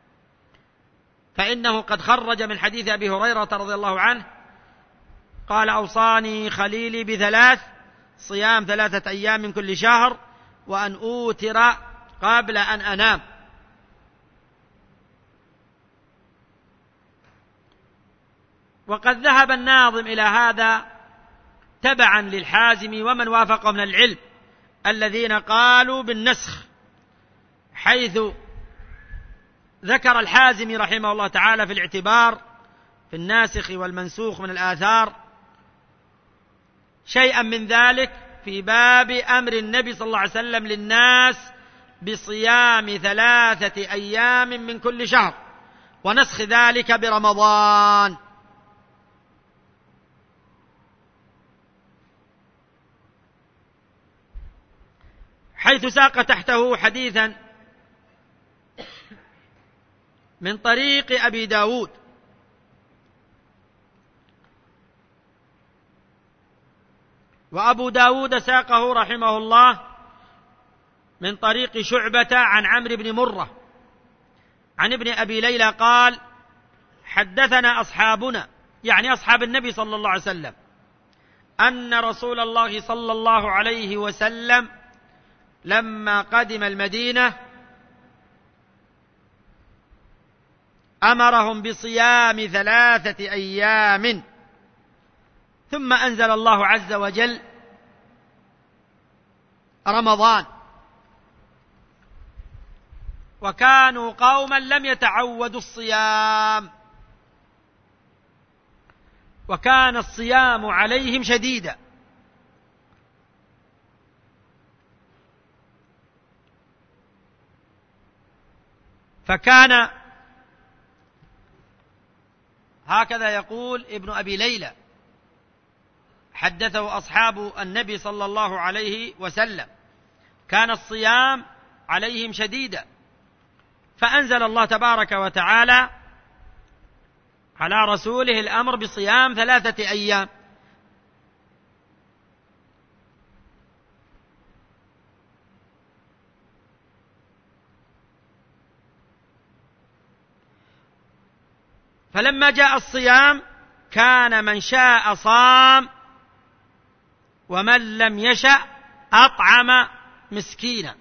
فإنه قد خرج من حديث أبي هريرة رضي الله عنه قال: أوصاني خليلي بثلاث: صيام ثلاثة أيام من كل شهر، وأن أوتر قبل أن أنام. وقد ذهب الناظم إلى هذا تبعا للحازم ومن وافقه من العلم الذين قالوا بالنسخ، حيث ذكر الحازم رحمه الله تعالى في الاعتبار في الناسخ والمنسوخ من الآثار شيئا من ذلك في باب أمر النبي صلى الله عليه وسلم للناس بصيام ثلاثة أيام من كل شهر، ونسخ ذلك برمضان. حيث ساق تحته حديثا من طريق أبي داود وأبو داود ساقه رحمه الله من طريق شعبة عن عمرو بن مرة عن ابن أبي ليلى قال: حدثنا أصحابنا، يعني أصحاب النبي صلى الله عليه وسلم، أن رسول الله صلى الله عليه وسلم لما قدم المدينة أمرهم بصيام ثلاثة أيام، ثم أنزل الله عز وجل رمضان، وكانوا قوما لم يتعودوا الصيام، وكان الصيام عليهم شديدا، فكان هكذا يقول ابن أبي ليلى: حدثه أصحاب النبي صلى الله عليه وسلم كان الصيام عليهم شديدا، فأنزل الله تبارك وتعالى على رسوله الأمر بصيام ثلاثة أيام. فلما جاء الصيام كان من شاء صام ومن لم يشأ أطعم مسكينا،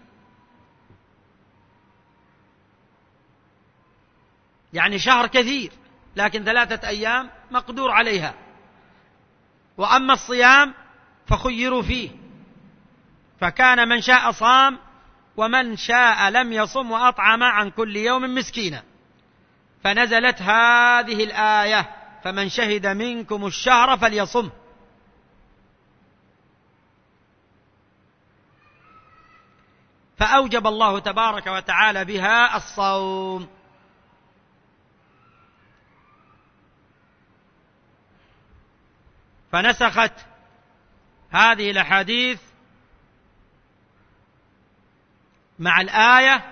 يعني شهر كثير لكن ثلاثة أيام مقدور عليها، وأما الصيام فخيروا فيه، فكان من شاء صام ومن شاء لم يصم وأطعم عن كل يوم مسكينا، فنزلت هذه الآية: فمن شهد منكم الشهر فليصم. فأوجب الله تبارك وتعالى بها الصوم. فنسخت هذه الأحاديث مع الآية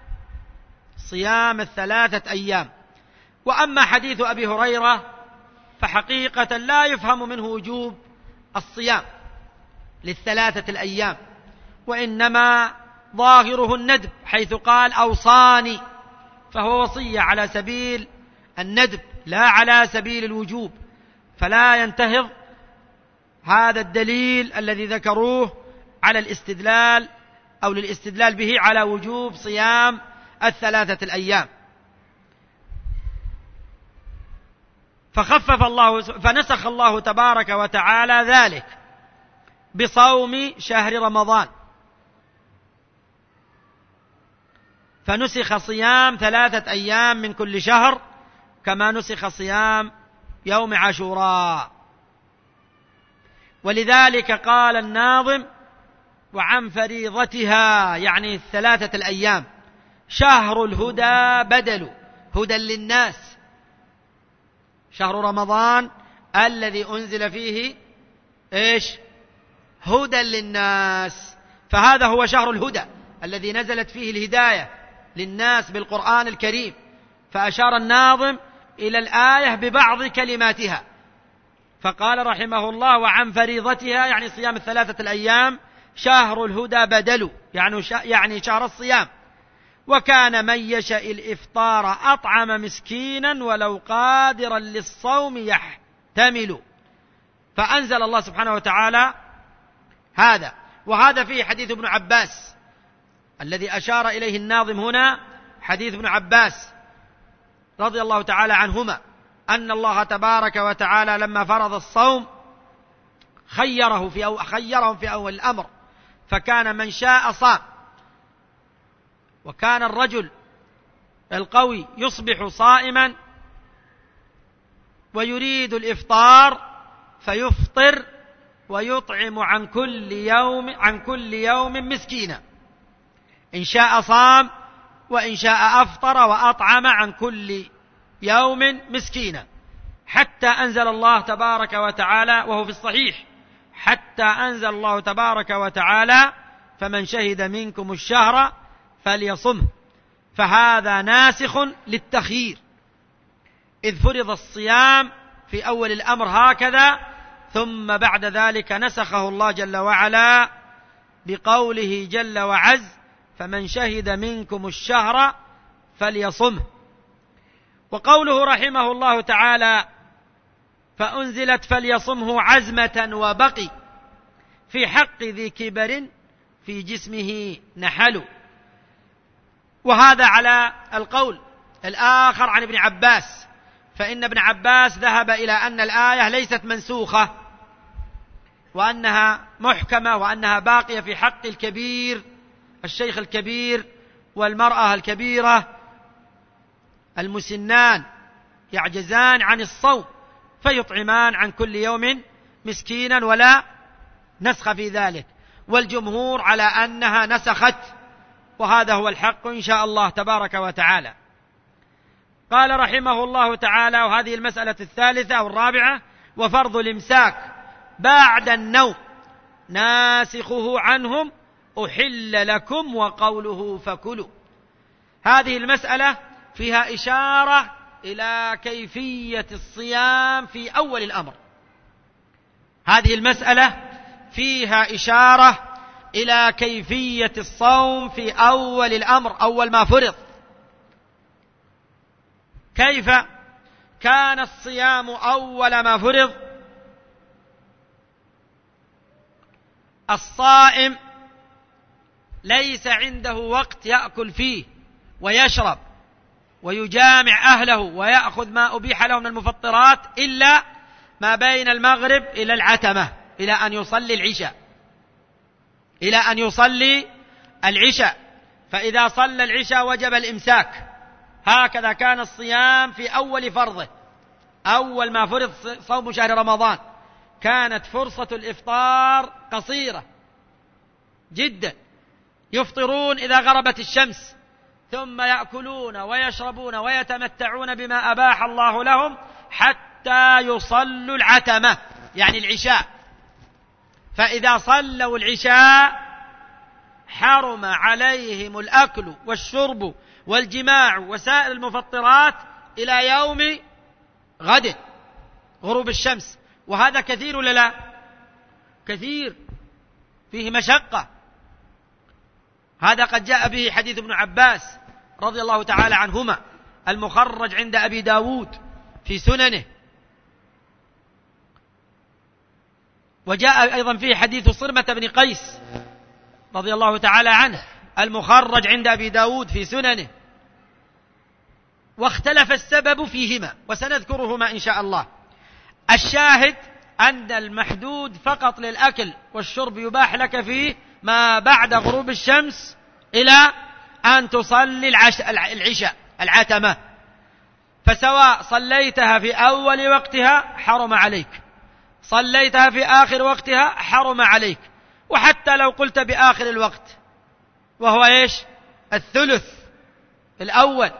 صيام الثلاثة أيام. وأما حديث أبي هريرة فحقيقة لا يفهم منه وجوب الصيام للثلاثة الأيام، وإنما ظاهره الندب، حيث قال أوصاني، فهو وصية على سبيل الندب لا على سبيل الوجوب، فلا ينتهض هذا الدليل الذي ذكروه على الاستدلال أو للاستدلال به على وجوب صيام الثلاثة الأيام. فخفف الله فنسخ الله تبارك وتعالى ذلك بصوم شهر رمضان، فنسخ صيام ثلاثة أيام من كل شهر كما نسخ صيام يوم عاشوراء. ولذلك قال الناظم: وعن فريضتها، يعني الثلاثة الأيام، شهر الهدى بدل، هدى للناس، شهر رمضان الذي أنزل فيه إيش؟ هدى للناس، فهذا هو شهر الهدى الذي نزلت فيه الهداية للناس بالقرآن الكريم. فأشار الناظم إلى الآية ببعض كلماتها، فقال رحمه الله: وعن فريضتها، يعني صيام الثلاثة الأيام، شهر الهدى بدل، يعني يعني شهر الصيام. وكان من يشاء الإفطار أطعم مسكينا ولو قادرا للصوم يحتمل. فأنزل الله سبحانه وتعالى هذا، وهذا فيه حديث ابن عباس الذي أشار إليه الناظم هنا، حديث ابن عباس رضي الله تعالى عنهما أن الله تبارك وتعالى لما فرض الصوم خيره في أو خيرهم في أول الأمر، فكان من شاء صام، وكان الرجل القوي يصبح صائما ويريد الإفطار فيفطر ويطعم عن كل يوم عن كل يوم مسكينا، إن شاء صام وإن شاء أفطر وأطعم عن كل يوم مسكينا، حتى أنزل الله تبارك وتعالى، وهو في الصحيح، حتى أنزل الله تبارك وتعالى: فمن شهد منكم الشهر فليصمه. فهذا ناسخ للتخيير، إذ فرض الصيام في أول الأمر هكذا، ثم بعد ذلك نسخه الله جل وعلا بقوله جل وعز: فمن شهد منكم الشهر فليصمه. وقوله رحمه الله تعالى فأنزلت فليصمه عزمة وبقي في حق ذي كبر في جسمه نحل. وهذا على القول الآخر عن ابن عباس، فإن ابن عباس ذهب إلى أن الآية ليست منسوخة وأنها محكمة وأنها باقية في حق الكبير، الشيخ الكبير والمرأة الكبيرة المسنان يعجزان عن الصوم فيطعمان عن كل يوم مسكينا ولا نسخ في ذلك. والجمهور على أنها نسخت، وهذا هو الحق إن شاء الله تبارك وتعالى. قال رحمه الله تعالى، وهذه المسألة الثالثة أو الرابعة: وفرض الإمساك بعد النوم ناسخه عنهم أحل لكم وقوله فكلوا. هذه المسألة فيها إشارة إلى كيفية الصيام في أول الأمر. هذه المسألة فيها إشارة إلى كيفية الصوم في أول الأمر، أول ما فرض. كيف كان الصيام أول ما فرض؟ الصائم ليس عنده وقت يأكل فيه ويشرب ويجامع أهله ويأخذ ما أبيح له من المفطرات إلا ما بين المغرب إلى العتمة، إلى أن يصلي العشاء، إلى أن يصلي العشاء. فإذا صلى العشاء وجب الإمساك. هكذا كان الصيام في أول فرضه، أول ما فرض صوم شهر رمضان كانت فرصة الإفطار قصيرة جدا، يفطرون إذا غربت الشمس ثم يأكلون ويشربون ويتمتعون بما أباح الله لهم حتى يصلوا العتمة يعني العشاء. فإذا صلوا العشاء حرم عليهم الأكل والشرب والجماع وسائر المفطرات إلى يوم غد غروب الشمس. وهذا كثير ولا لا؟ كثير، فيه مشقة. هذا قد جاء به حديث ابن عباس رضي الله تعالى عنهما المخرج عند أبي داود في سننه، وجاء أيضا فيه حديث صرمة بن قيس رضي الله تعالى عنه المخرج عند أبي داود في سننه، واختلف السبب فيهما وسنذكرهما إن شاء الله. الشاهد أن المحدود فقط للأكل والشرب يباح لك فيه ما بعد غروب الشمس إلى أن تصلي العشاء العتمة. فسواء صليتها في أول وقتها حرم عليك، صليتها في آخر وقتها حرم عليك، وحتى لو قلت بآخر الوقت وهو إيش؟ الثلث الأول.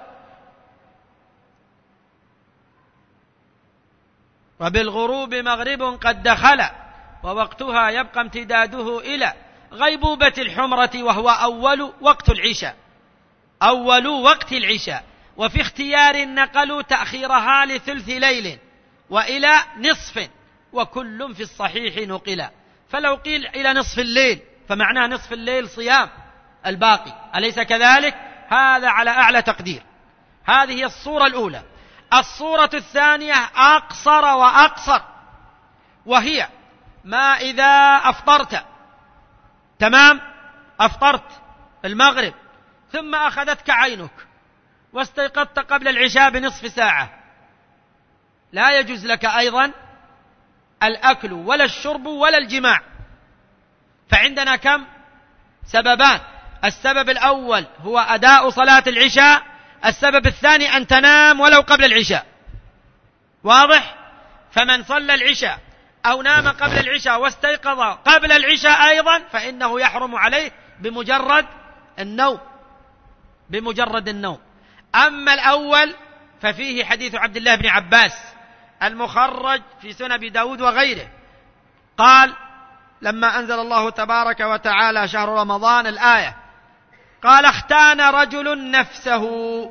وبالغروب مغرب قد دخل ووقتها يبقى امتداده إلى غيبوبة الحمرة وهو أول وقت العشاء، أول وقت العشاء. وفي اختيار نقلوا تأخيرها لثلث ليل وإلى نصف، وكل في الصحيح نقلا. فلو قيل إلى نصف الليل فمعناه نصف الليل صيام الباقي، أليس كذلك؟ هذا على أعلى تقدير. هذه هي الصورة الأولى. الصورة الثانية أقصر وأقصر، وهي ما إذا أفطرت، تمام، أفطرت المغرب ثم أخذتك عينك واستيقظت قبل العشاء بنصف ساعة، لا يجوز لك أيضا الأكل ولا الشرب ولا الجماع. فعندنا كم سببان: السبب الأول هو أداء صلاة العشاء، السبب الثاني أن تنام ولو قبل العشاء. واضح؟ فمن صلى العشاء أو نام قبل العشاء واستيقظ قبل العشاء أيضا فإنه يحرم عليه بمجرد النوم، بمجرد النوم. أما الأول ففيه حديث عبد الله بن عباس المخرج في سنن أبي داود وغيره، قال لما أنزل الله تبارك وتعالى شهر رمضان الآية، قال: اختان رجل نفسه،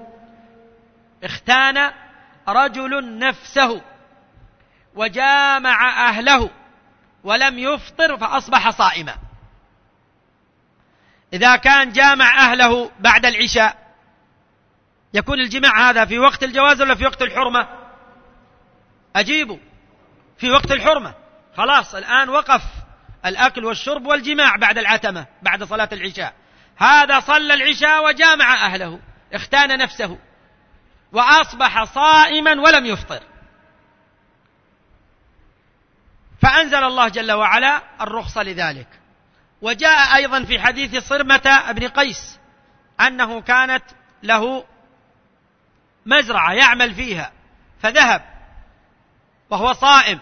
اختان رجل نفسه وجامع أهله ولم يفطر فأصبح صائما. إذا كان جامع أهله بعد العشاء يكون الجماع هذا في وقت الجواز ولا في وقت الحرمة؟ أجيبوا، في وقت الحرمة. خلاص الآن وقف الأكل والشرب والجماع بعد العتمة بعد صلاة العشاء. هذا صلى العشاء وجامع أهله، اختان نفسه وأصبح صائما ولم يفطر، فأنزل الله جل وعلا الرخصة لذلك. وجاء أيضا في حديث صرمة بن قيس أنه كانت له مزرعة يعمل فيها فذهب وهو صائم،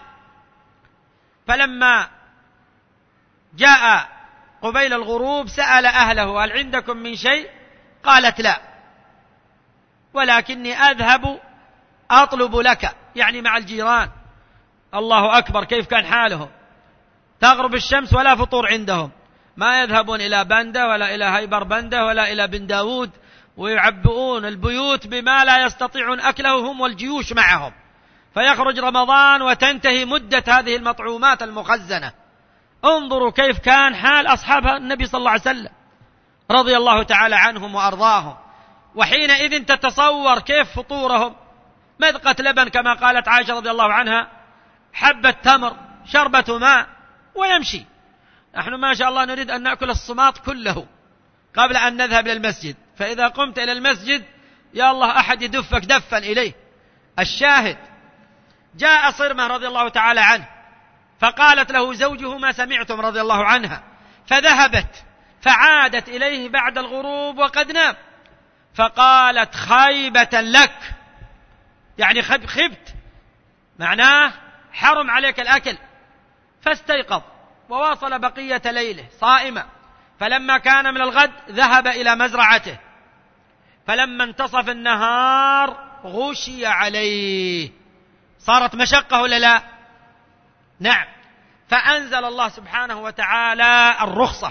فلما جاء قبيل الغروب سأل أهله هل عندكم من شيء؟ قالت لا، ولكني أذهب أطلب لك، يعني مع الجيران. الله أكبر، كيف كان حالهم؟ تغرب الشمس ولا فطور عندهم، ما يذهبون إلى بندة ولا إلى هيبر بندة ولا إلى بن داود ويعبئون البيوت بما لا يستطيعون أكله هم والجيوش معهم، فيخرج رمضان وتنتهي مدة هذه المطعومات المخزنة. انظروا كيف كان حال أصحاب النبي صلى الله عليه وسلم رضي الله تعالى عنهم وأرضاهم. وحينئذ تتصور كيف فطورهم، مذقة لبن كما قالت عائشة رضي الله عنها، حبة تمر، شربة ماء، ويمشي. نحن ما شاء الله نريد أن نأكل الصماط كله قبل أن نذهب إلى المسجد، فإذا قمت إلى المسجد يا الله أحد يدفك دفا إليه. الشاهد جاء صرمة رضي الله تعالى عنه فقالت له زوجه ما سمعتم رضي الله عنها، فذهبت فعادت إليه بعد الغروب وقد نام، فقالت خيبة لك، يعني خبت، معناه حرم عليك الأكل. فاستيقظ وواصل بقية ليله صائما. فلما كان من الغد ذهب إلى مزرعته، فلما انتصف النهار غشي عليه. صارت مشقة ولا لا؟ نعم. فأنزل الله سبحانه وتعالى الرخصة.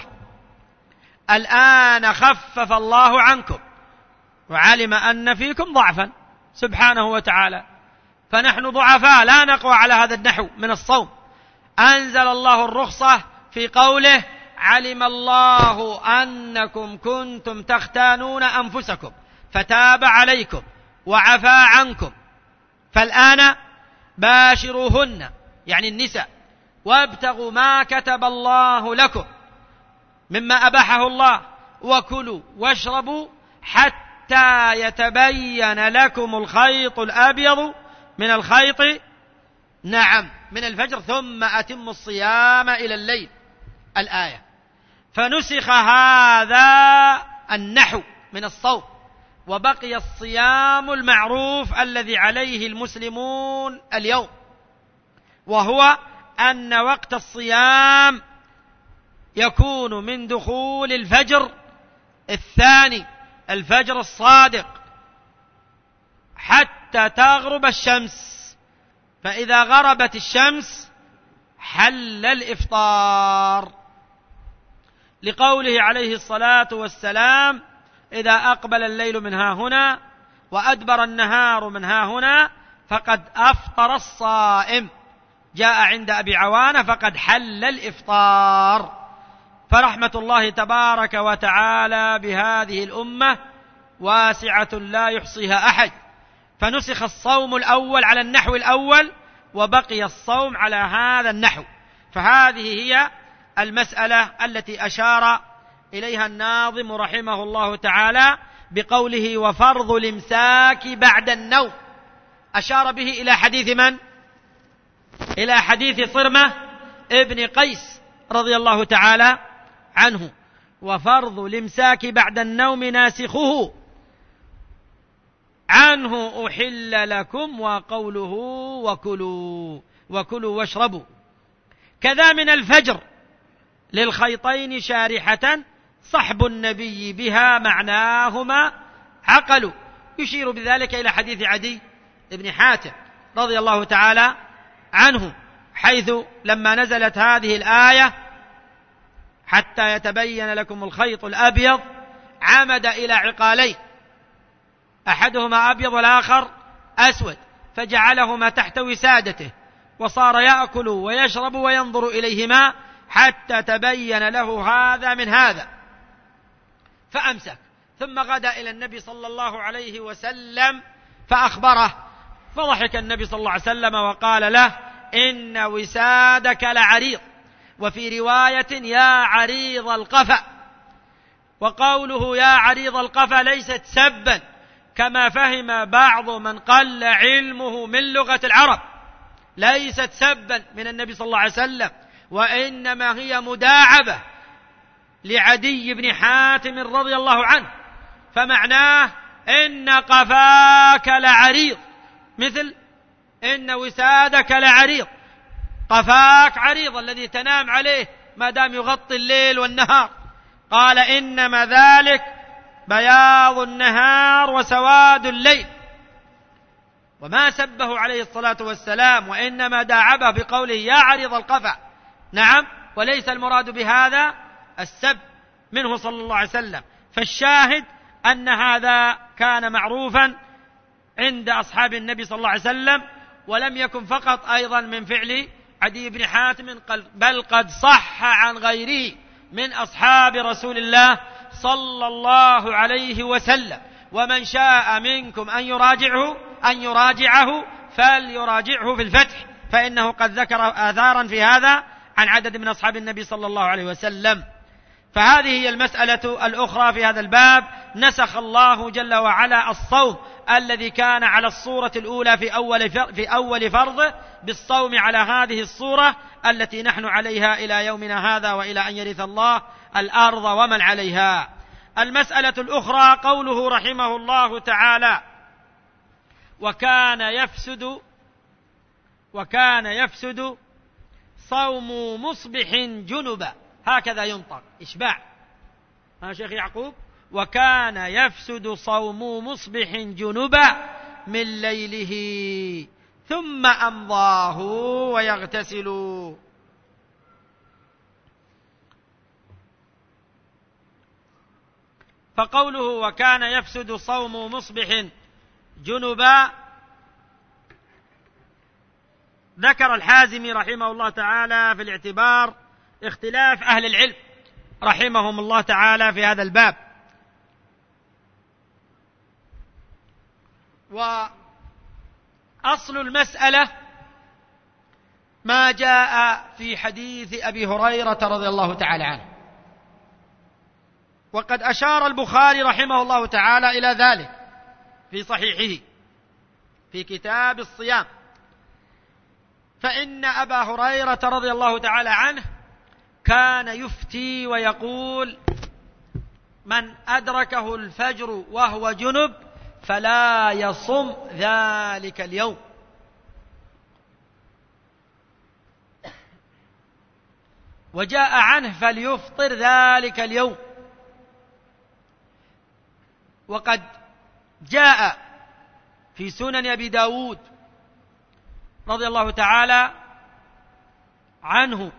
الآن خفف الله عنكم وعلم أن فيكم ضعفا سبحانه وتعالى، فنحن ضعفاء لا نقوى على هذا النحو من الصوم. أنزل الله الرخصة في قوله علم الله أنكم كنتم تختانون أنفسكم فتاب عليكم وعفى عنكم، فالآن باشروهن، يعني النساء، وابتغوا ما كتب الله لكم مما أباحه الله، وكلوا واشربوا حتى يتبين لكم الخيط الأبيض من الخيط نعم من الفجر ثم أتموا الصيام إلى الليل. الآية. فنسخ هذا النحو من الصوم، وبقي الصيام المعروف الذي عليه المسلمون اليوم، وهو أن وقت الصيام يكون من دخول الفجر الثاني، الفجر الصادق، حتى تغرب الشمس، فإذا غربت الشمس حل الإفطار، لقوله عليه الصلاة والسلام إذا أقبل الليل من ها هنا وأدبر النهار من ها هنا فقد أفطر الصائم. جاء عند أبي عوانة فقد حل الإفطار. فرحمة الله تبارك وتعالى بهذه الأمة واسعة لا يحصيها أحد، فنسخ الصوم الأول على النحو الأول وبقي الصوم على هذا النحو. فهذه هي المسألة التي أشار إليها الناظم رحمه الله تعالى بقوله وفرض الإمساك بعد النوم. أشار به إلى حديث من؟ إلى حديث صرمة ابن قيس رضي الله تعالى عنه. وفرض الإمساك بعد النوم ناسخه عنه أحل لكم، وقوله وكلوا وكلوا واشربوا. كذا من الفجر للخيطين شارحة صحب النبي بها معناهما عقلوا. يشير بذلك إلى حديث عدي بن حاتم رضي الله تعالى عنه، حيث لما نزلت هذه الآية حتى يتبين لكم الخيط الأبيض عمد إلى عقالين، أحدهما أبيض والآخر أسود، فجعلهما تحت وسادته، وصار يأكل ويشرب وينظر إليهما حتى تبين له هذا من هذا. فأمسك، ثم غدا إلى النبي صلى الله عليه وسلم فأخبره، فضحك النبي صلى الله عليه وسلم وقال له: إن وسادك لعريض، وفي رواية: يا عريض القفا. وقوله يا عريض القفا ليست سبا كما فهم بعض من قل علمه من لغة العرب، ليست سبا من النبي صلى الله عليه وسلم، وإنما هي مداعبة لعدي بن حاتم رضي الله عنه، فمعناه إن قفاك لعريض، مثل إن وسادك لعريض، قفاك عريض الذي تنام عليه ما دام يغطي الليل والنهار. قال: إنما ذلك بياض النهار وسواد الليل، وما سبه عليه الصلاة والسلام، وإنما داعبه بقوله يا عريض القفا. نعم، وليس المراد بهذا السب منه صلى الله عليه وسلم. فالشاهد أن هذا كان معروفا عند أصحاب النبي صلى الله عليه وسلم، ولم يكن فقط أيضا من فعل عدي بن حاتم، بل قد صح عن غيره من أصحاب رسول الله صلى الله عليه وسلم. ومن شاء منكم أن يراجعه أن يراجعه فليراجعه في الفتح، فإنه قد ذكر آثارا في هذا عن عدد من أصحاب النبي صلى الله عليه وسلم. فهذه هي المسألة الأخرى في هذا الباب. نسخ الله جل وعلا الصوم الذي كان على الصورة الأولى في أول في أول فرضه بالصوم على هذه الصورة التي نحن عليها إلى يومنا هذا، وإلى أن يرث الله الأرض ومن عليها. المسألة الأخرى قوله رحمه الله تعالى: وكان يفسد وكان يفسد صوم مصبح جنبا، هكذا ينطق إشباع. ها شيخ يعقوب: وكان يفسد صوم مصبح جنبا من ليله ثم أمضاه ويغتسل. فقوله وكان يفسد صوم مصبح جنبا، ذكر الحازمي رحمه الله تعالى في الاعتبار اختلاف أهل العلم رحمهم الله تعالى في هذا الباب. وأصل المسألة ما جاء في حديث أبي هريرة رضي الله تعالى عنه، وقد أشار البخاري رحمه الله تعالى إلى ذلك في صحيحه في كتاب الصيام. فإن أبا هريرة رضي الله تعالى عنه كان يفتي ويقول: من أدركه الفجر وهو جنب فلا يصم ذلك اليوم. وجاء عنه فليفطر ذلك اليوم. وقد جاء في سنن أبي داود رضي الله تعالى عنه،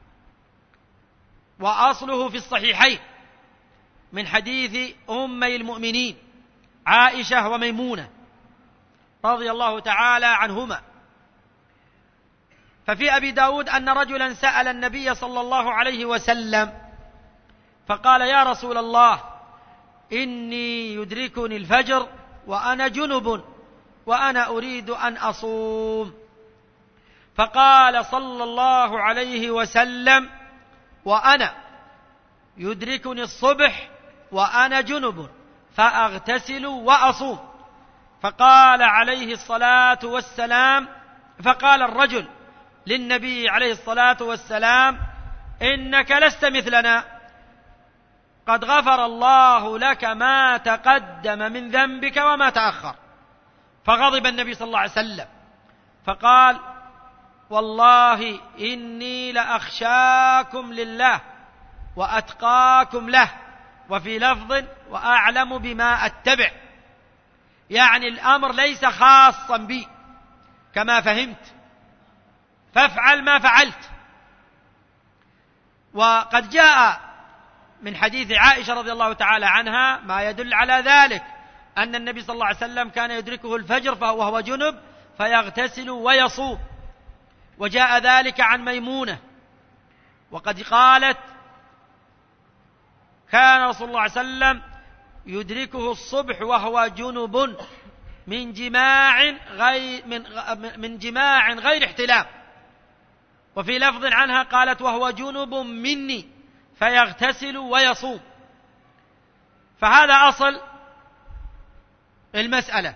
وأصله في الصحيحين، من حديث أمي المؤمنين عائشة وميمونة رضي الله تعالى عنهما. ففي أبي داود أن رجلا سأل النبي صلى الله عليه وسلم فقال: يا رسول الله، إني يدركني الفجر وأنا جنب وأنا أريد أن أصوم. فقال صلى الله عليه وسلم: وأنا يدركني الصبح وأنا جنب فأغتسل وأصوم. فقال عليه الصلاة والسلام فقال الرجل للنبي عليه الصلاة والسلام: إنك لست مثلنا، قد غفر الله لك ما تقدم من ذنبك وما تأخر. فغضب النبي صلى الله عليه وسلم فقال: والله إني لأخشاكم لله وأتقاكم له، وفي لفظ: وأعلم بما أتبع. يعني الأمر ليس خاصا بي كما فهمت، فافعل ما فعلت. وقد جاء من حديث عائشة رضي الله تعالى عنها ما يدل على ذلك، أن النبي صلى الله عليه وسلم كان يدركه الفجر وهو جنب فيغتسل ويصوم. وجاء ذلك عن ميمونة، وقد قالت: كان رسول الله صلى الله عليه وسلم يدركه الصبح وهو جنب من جماع غير من من جماع غير احتلام. وفي لفظ عنها قالت وهو جنب مني فيغتسل ويصوم. فهذا أصل المسألة.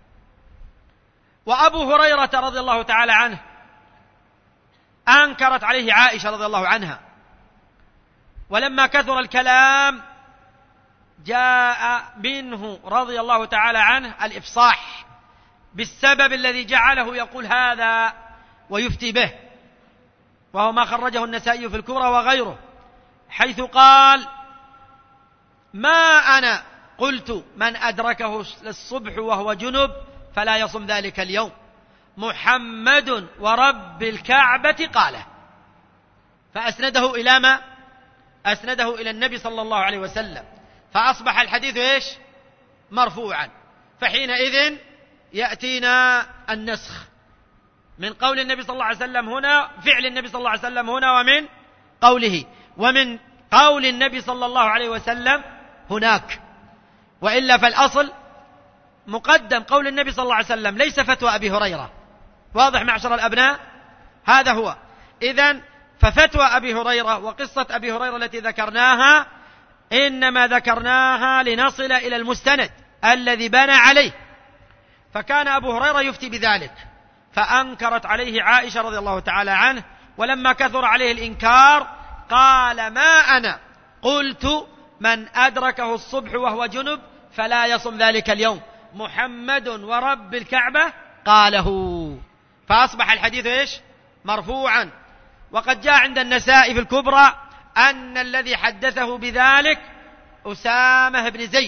وأبو هريرة رضي الله تعالى عنه أنكرت عليه عائشة رضي الله عنها، ولما كثر الكلام جاء منه رضي الله تعالى عنه الإفصاح بالسبب الذي جعله يقول هذا ويفتي به، وهو ما خرجه النسائي في الكبرى وغيره، حيث قال ما أنا قلت من أدركه الصبح وهو جنب فلا يصم ذلك اليوم، محمد ورب الكعبة قاله. فأسنده إلى ما؟ أسنده إلى النبي صلى الله عليه وسلم، فأصبح الحديث إيش؟ مرفوعا. فحينئذ يأتينا النسخ من قول النبي صلى الله عليه وسلم هنا، فعل النبي صلى الله عليه وسلم هنا، ومن قوله، ومن قول النبي صلى الله عليه وسلم هناك. وإلا فالأصل مقدم قول النبي صلى الله عليه وسلم، ليس فتوى أبي هريرة. واضح معشر الأبناء؟ هذا هو. إذن ففتوى أبي هريرة وقصة أبي هريرة التي ذكرناها إنما ذكرناها لنصل إلى المستند الذي بنى عليه. فكان أبو هريرة يفتي بذلك، فأنكرت عليه عائشة رضي الله تعالى عنه، ولما كثر عليه الإنكار قال ما أنا قلت من أدركه الصبح وهو جنب فلا يصم ذلك اليوم، محمد ورب الكعبة قاله. فأصبح الحديث إيش؟ مرفوعا. وقد جاء عند النسائي في الكبرى أن الذي حدثه بذلك أسامة بن زيد،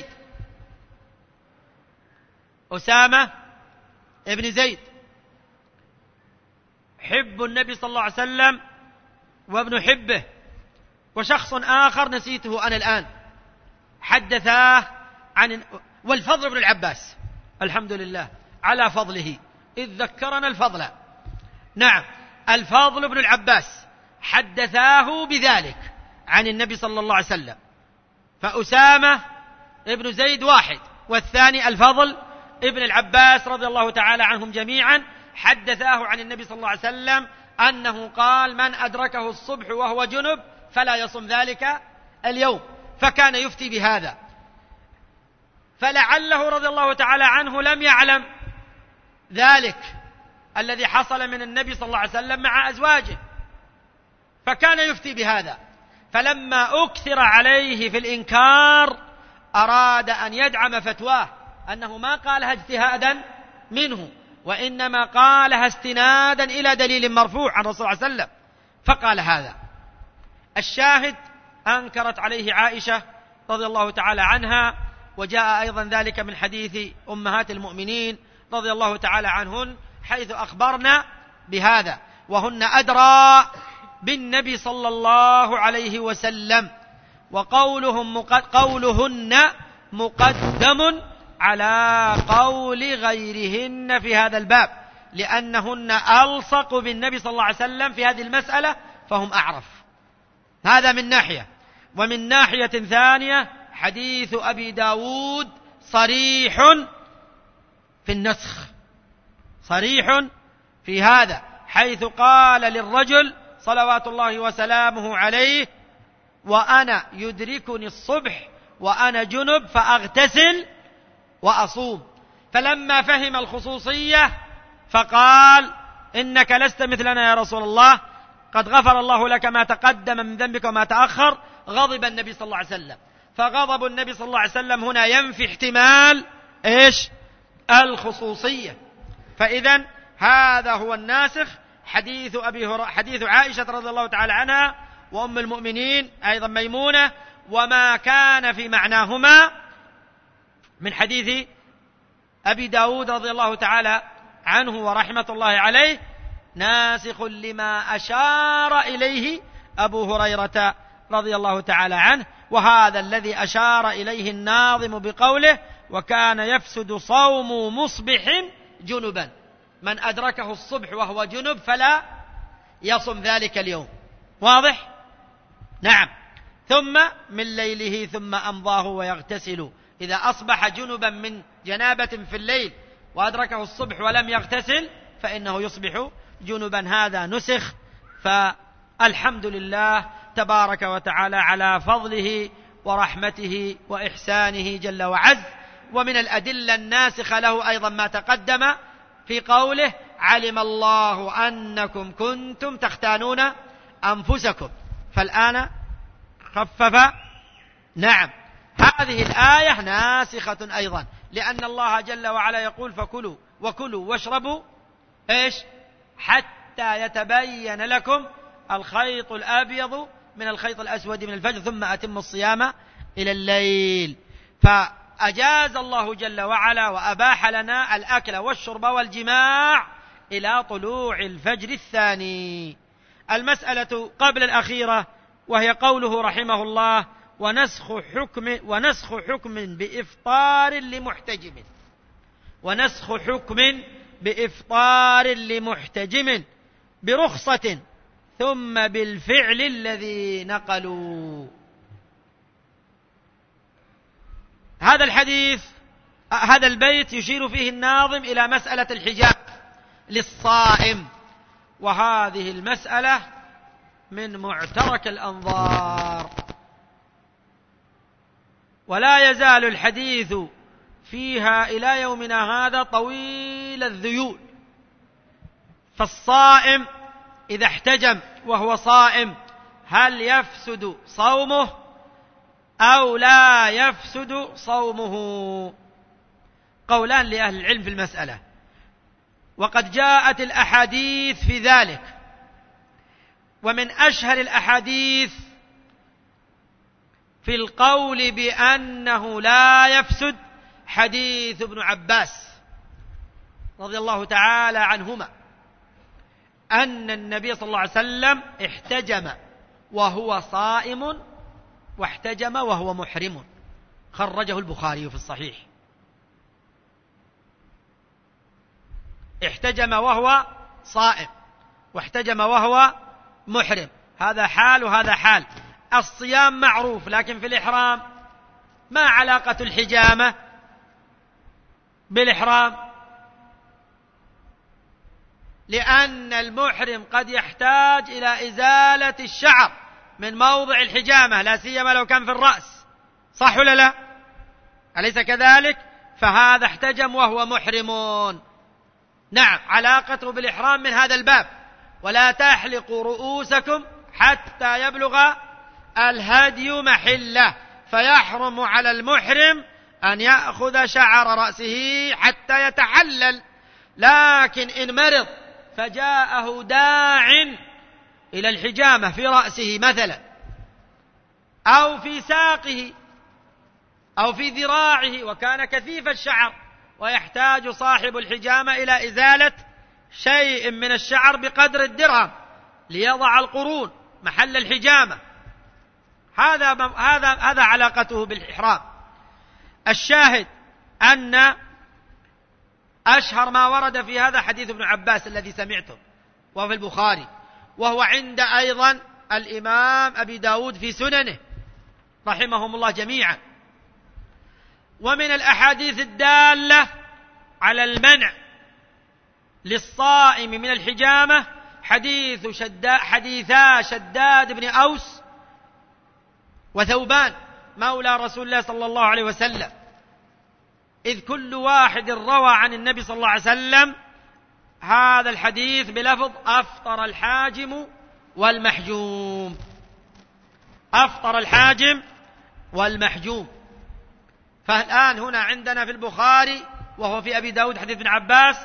أسامة بن زيد حب النبي صلى الله عليه وسلم وابن حبه، وشخص آخر نسيته أنا الآن حدثاه عن، والفضل بن العباس، الحمد لله على فضله إذ ذكرنا الفضل. نعم، الفضل بن العباس حدثاه بذلك عن النبي صلى الله عليه وسلم. فأسامة ابن زيد واحد، والثاني الفضل ابن العباس رضي الله تعالى عنهم جميعا حدثاه عن النبي صلى الله عليه وسلم أنه قال من أدركه الصبح وهو جنب فلا يصم ذلك اليوم، فكان يفتي بهذا. فلعله رضي الله تعالى عنه لم يعلم ذلك الذي حصل من النبي صلى الله عليه وسلم مع أزواجه، فكان يفتي بهذا. فلما أكثر عليه في الإنكار أراد أن يدعم فتواه أنه ما قالها اجتهادا منه، وإنما قالها استنادا إلى دليل مرفوع عن رسول الله صلى الله عليه وسلم، فقال هذا. الشاهد أنكرت عليه عائشة رضي الله تعالى عنها، وجاء أيضا ذلك من حديث أمهات المؤمنين رضي الله تعالى عنهن، حيث أخبرنا بهذا، وهن أدرى بالنبي صلى الله عليه وسلم، وقولهم قولهن مقدم على قول غيرهن في هذا الباب، لأنهن ألصق بالنبي صلى الله عليه وسلم في هذه المسألة، فهم أعرف. هذا من ناحية. ومن ناحية ثانية حديث أبي داود صريح في النسخ، صريح في هذا، حيث قال للرجل صلوات الله وسلامه عليه وأنا يدركني الصبح وأنا جنب فأغتسل وأصوم. فلما فهم الخصوصية فقال إنك لست مثلنا يا رسول الله، قد غفر الله لك ما تقدم من ذنبك وما تأخر. غضب النبي صلى الله عليه وسلم، فغضب النبي صلى الله عليه وسلم هنا ينفي احتمال إيش؟ الخصوصية. فإذن هذا هو الناسخ، حديث أبي هر... حديث عائشة رضي الله تعالى عنها وأم المؤمنين أيضا ميمونة، وما كان في معناهما من حديث أبي داود رضي الله تعالى عنه ورحمة الله عليه، ناسخ لما أشار إليه أبو هريرة رضي الله تعالى عنه. وهذا الذي أشار إليه الناظم بقوله وكان يفسد صوم مصبح جنبا، من أدركه الصبح وهو جنب فلا يصم ذلك اليوم. واضح؟ نعم. ثم من ليله ثم أمضاه ويغتسل. إذا أصبح جنبا من جنابة في الليل وأدركه الصبح ولم يغتسل فإنه يصبح جنبا. هذا نسخ. فالحمد لله تبارك وتعالى على فضله ورحمته وإحسانه جل وعز. ومن الأدلة الناسخة له أيضا ما تقدم في قوله علم الله أنكم كنتم تختانون أنفسكم فالآن خفف. نعم هذه الآية ناسخة أيضا، لأن الله جل وعلا يقول فكلوا وكلوا واشربوا إيش حتى يتبين لكم الخيط الأبيض من الخيط الأسود من الفجر ثم أتموا الصيام إلى الليل. فأجاز الله جل وعلا وأباح لنا الأكل والشرب والجماع إلى طلوع الفجر الثاني. المسألة قبل الأخيرة وهي قوله رحمه الله ونسخ حكم ونسخ حكم بإفطار لمحتجم ونسخ حكم بإفطار لمحتجم برخصة ثم بالفعل الذي نقلوا. هذا الحديث هذا البيت يشير فيه الناظم إلى مسألة الحجاب للصائم، وهذه المسألة من معترك الأنظار، ولا يزال الحديث فيها إلى يومنا هذا طويل الذيول. فالصائم إذا احتجم وهو صائم هل يفسد صومه أو لا يفسد صومه؟ قولان لأهل العلم في المسألة، وقد جاءت الأحاديث في ذلك. ومن أشهر الأحاديث في القول بأنه لا يفسد حديث ابن عباس رضي الله تعالى عنهما أن النبي صلى الله عليه وسلم احتجم وهو صائم واحتجم وهو محرم، خرجه البخاري في الصحيح. احتجم وهو صائم واحتجم وهو محرم، هذا حال وهذا حال. الصيام معروف، لكن في الإحرام ما علاقة الحجامة بالإحرام؟ لأن المحرم قد يحتاج إلى إزالة الشعر من موضع الحجامة، لا سيما لو كان في الرأس، صح ولا لا؟ أليس كذلك؟ فهذا احتجم وهو محرم. نعم علاقته بالإحرام من هذا الباب. ولا تحلقوا رؤوسكم حتى يبلغ الهدي محله، فيحرم على المحرم أن يأخذ شعر رأسه حتى يتحلل. لكن إن مرض فجاءه داع إلى الحجامة في رأسه مثلا أو في ساقه أو في ذراعه وكان كثيف الشعر ويحتاج صاحب الحجامة إلى إزالة شيء من الشعر بقدر الدرهم ليضع القرون محل الحجامة، هذا هذا هذا علاقته بالإحرام. الشاهد أن أشهر ما ورد في هذا حديث ابن عباس الذي سمعته وفي البخاري، وهو عند أيضا الإمام أبي داود في سننه رحمهم الله جميعا. ومن الأحاديث الدالة على المنع للصائم من الحجامة حديث شداد حديثا شداد بن أوس وثوبان مولى رسول الله صلى الله عليه وسلم، إذ كل واحد روى عن النبي صلى الله عليه وسلم هذا الحديث بلفظ أفطر الحاجم والمحجوم، أفطر الحاجم والمحجوم. فالآن هنا عندنا في البخاري وهو في أبي داود حديث ابن عباس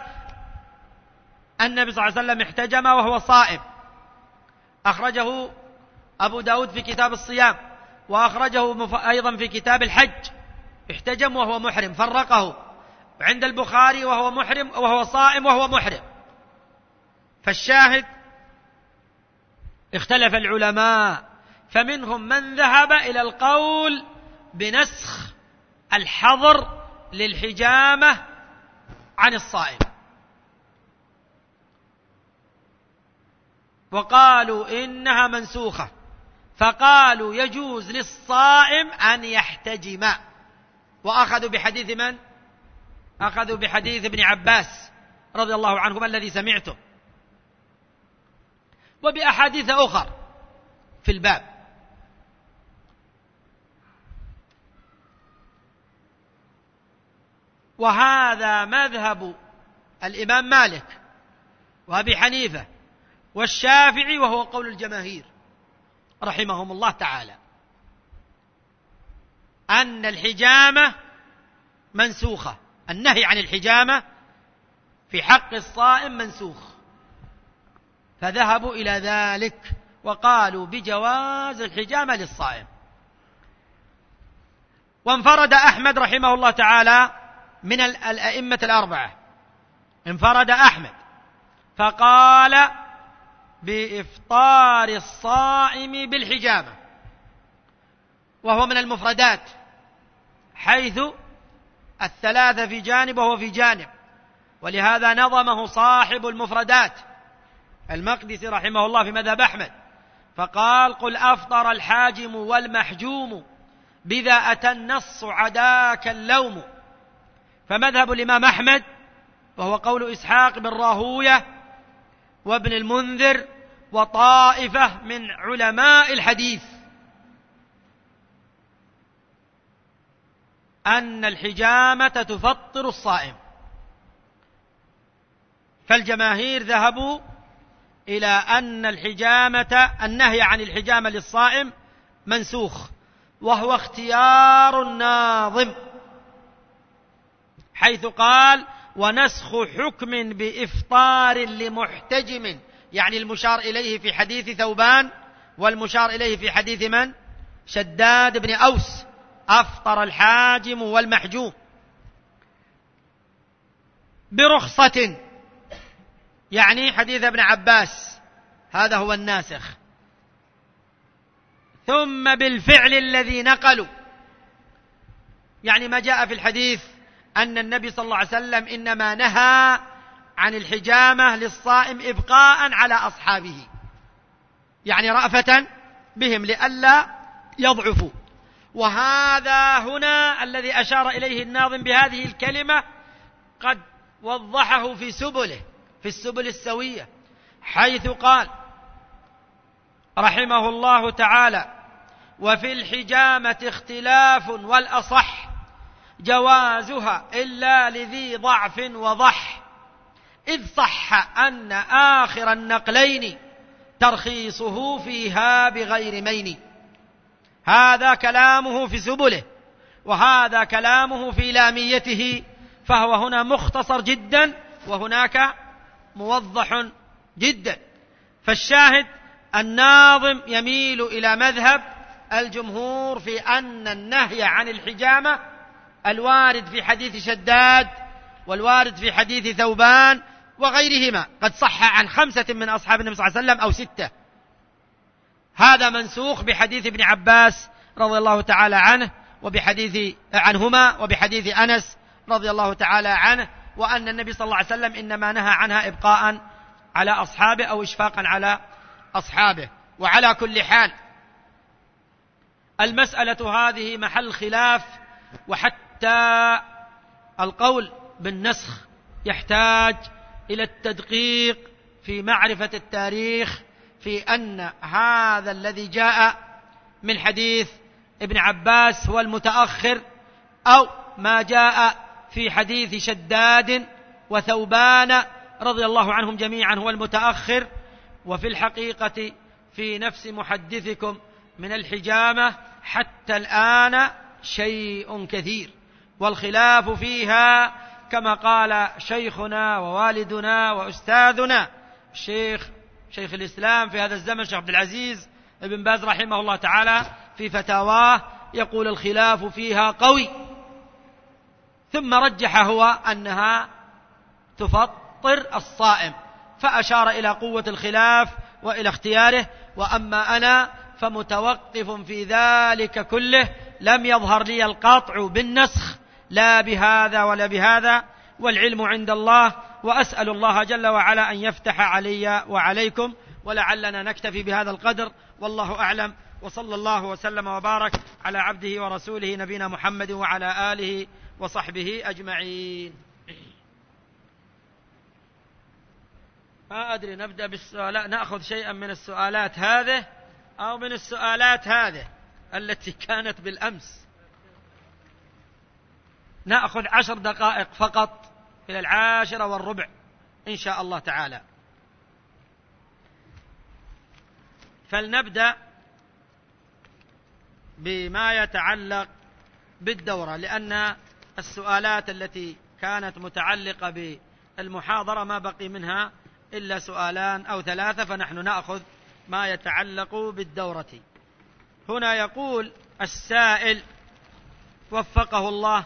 النبي صلى الله عليه وسلم احتجم وهو صائم، أخرجه أبو داود في كتاب الصيام، وأخرجه أيضا في كتاب الحج احتجم وهو محرم، فرقه عند البخاري وهو محرم وهو صائم وهو محرم. فالشاهد اختلف العلماء، فمنهم من ذهب إلى القول بنسخ الحظر للحجامة عن الصائم، وقالوا إنها منسوخة فقالوا يجوز للصائم أن يحتجم، وأخذوا بحديث من؟ أخذوا بحديث ابن عباس رضي الله عنهما الذي سمعته، وبأحاديث أخر في الباب. وهذا مذهب الإمام مالك وأبي حنيفة والشافعي، وهو قول الجماهير رحمهم الله تعالى، أن الحجامة منسوخة، النهي عن الحجامة في حق الصائم منسوخ، فذهبوا إلى ذلك وقالوا بجواز الحجامة للصائم. وانفرد أحمد رحمه الله تعالى من الأئمة الأربعة، انفرد أحمد فقال بإفطار الصائم بالحجامة، وهو من المفردات، حيث الثلاثة في جانب وهو في جانب، ولهذا نظمه صاحب المفردات المقدسي رحمه الله في مذهب أحمد، فقال: قل أفطر الحاجم والمحجوم بذا أتى النص عداك اللوم. فمذهب الإمام أحمد، وهو قول إسحاق بن راهوية وابن المنذر وطائفة من علماء الحديث، أن الحجامة تفطر الصائم. فالجماهير ذهبوا إلى أن الحجامة، النهي عن الحجامة للصائم منسوخ، وهو اختيار الناظم، حيث قال: ونسخ حكم بإفطار لمحتجم، يعني المشار إليه في حديث ثوبان، والمشار إليه في حديث من؟ شداد بن أوس، أفطر الحاجم والمحجوم برخصة، يعني حديث ابن عباس، هذا هو الناسخ. ثم بالفعل الذي نقلوا، يعني ما جاء في الحديث أن النبي صلى الله عليه وسلم إنما نهى عن الحجامة للصائم إبقاء على أصحابه، يعني رأفة بهم لئلا يضعفوا. وهذا هنا الذي أشار إليه الناظم بهذه الكلمة قد وضحه في سبله، في السبل السوية، حيث قال رحمه الله تعالى: وفي الحجامة اختلاف والأصح جوازها إلا لذي ضعف وضح، إذ صح أن آخر النقلين ترخيصه فيها بغير مين. هذا كلامه في سبله، وهذا كلامه في لاميته، فهو هنا مختصر جدا وهناك موضح جدا. فالشاهد الناظم يميل إلى مذهب الجمهور في أن النهي عن الحجامة الوارد في حديث شداد والوارد في حديث ثوبان وغيرهما قد صح عن خمسة من أصحاب النبي صلى الله عليه وسلم أو ستة، هذا منسوخ بحديث ابن عباس رضي الله تعالى عنه وبحديث عنهما وبحديث أنس رضي الله تعالى عنه، وأن النبي صلى الله عليه وسلم إنما نهى عنها إبقاء على أصحابه أو إشفاقا على أصحابه. وعلى كل حال المسألة هذه محل خلاف، وحتى القول بالنسخ يحتاج إلى التدقيق في معرفة التاريخ، في أن هذا الذي جاء من حديث ابن عباس هو المتأخر، أو ما جاء في حديث شداد وثوبان رضي الله عنهم جميعا هو المتأخر. وفي الحقيقة في نفس محدثكم من الحجامة حتى الآن شيء كثير، والخلاف فيها كما قال شيخنا ووالدنا وأستاذنا الشيخ شيخ الإسلام في هذا الزمن شيخ عبد العزيز ابن باز رحمه الله تعالى في فتاواه، يقول الخلاف فيها قوي، ثم رجح هو أنها تفطر الصائم، فأشار إلى قوة الخلاف وإلى اختياره. وأما أنا فمتوقف في ذلك كله، لم يظهر لي القطع بالنسخ لا بهذا ولا بهذا، والعلم عند الله، وأسأل الله جل وعلا أن يفتح علي وعليكم، ولعلنا نكتفي بهذا القدر، والله أعلم. وصلى الله وسلم وبارك على عبده ورسوله نبينا محمد وعلى آله وصحبه أجمعين. ما أدري نبدأ بالسؤال، نأخذ شيئا من السؤالات هذه أو من السؤالات هذه التي كانت بالأمس. نأخذ عشر دقائق فقط إلى العاشرة والربع إن شاء الله تعالى. فلنبدأ بما يتعلق بالدورة، لأن السؤالات التي كانت متعلقة بالمحاضرة ما بقي منها إلا سؤالان أو ثلاثة، فنحن نأخذ ما يتعلق بالدورة. هنا يقول السائل وفقه الله: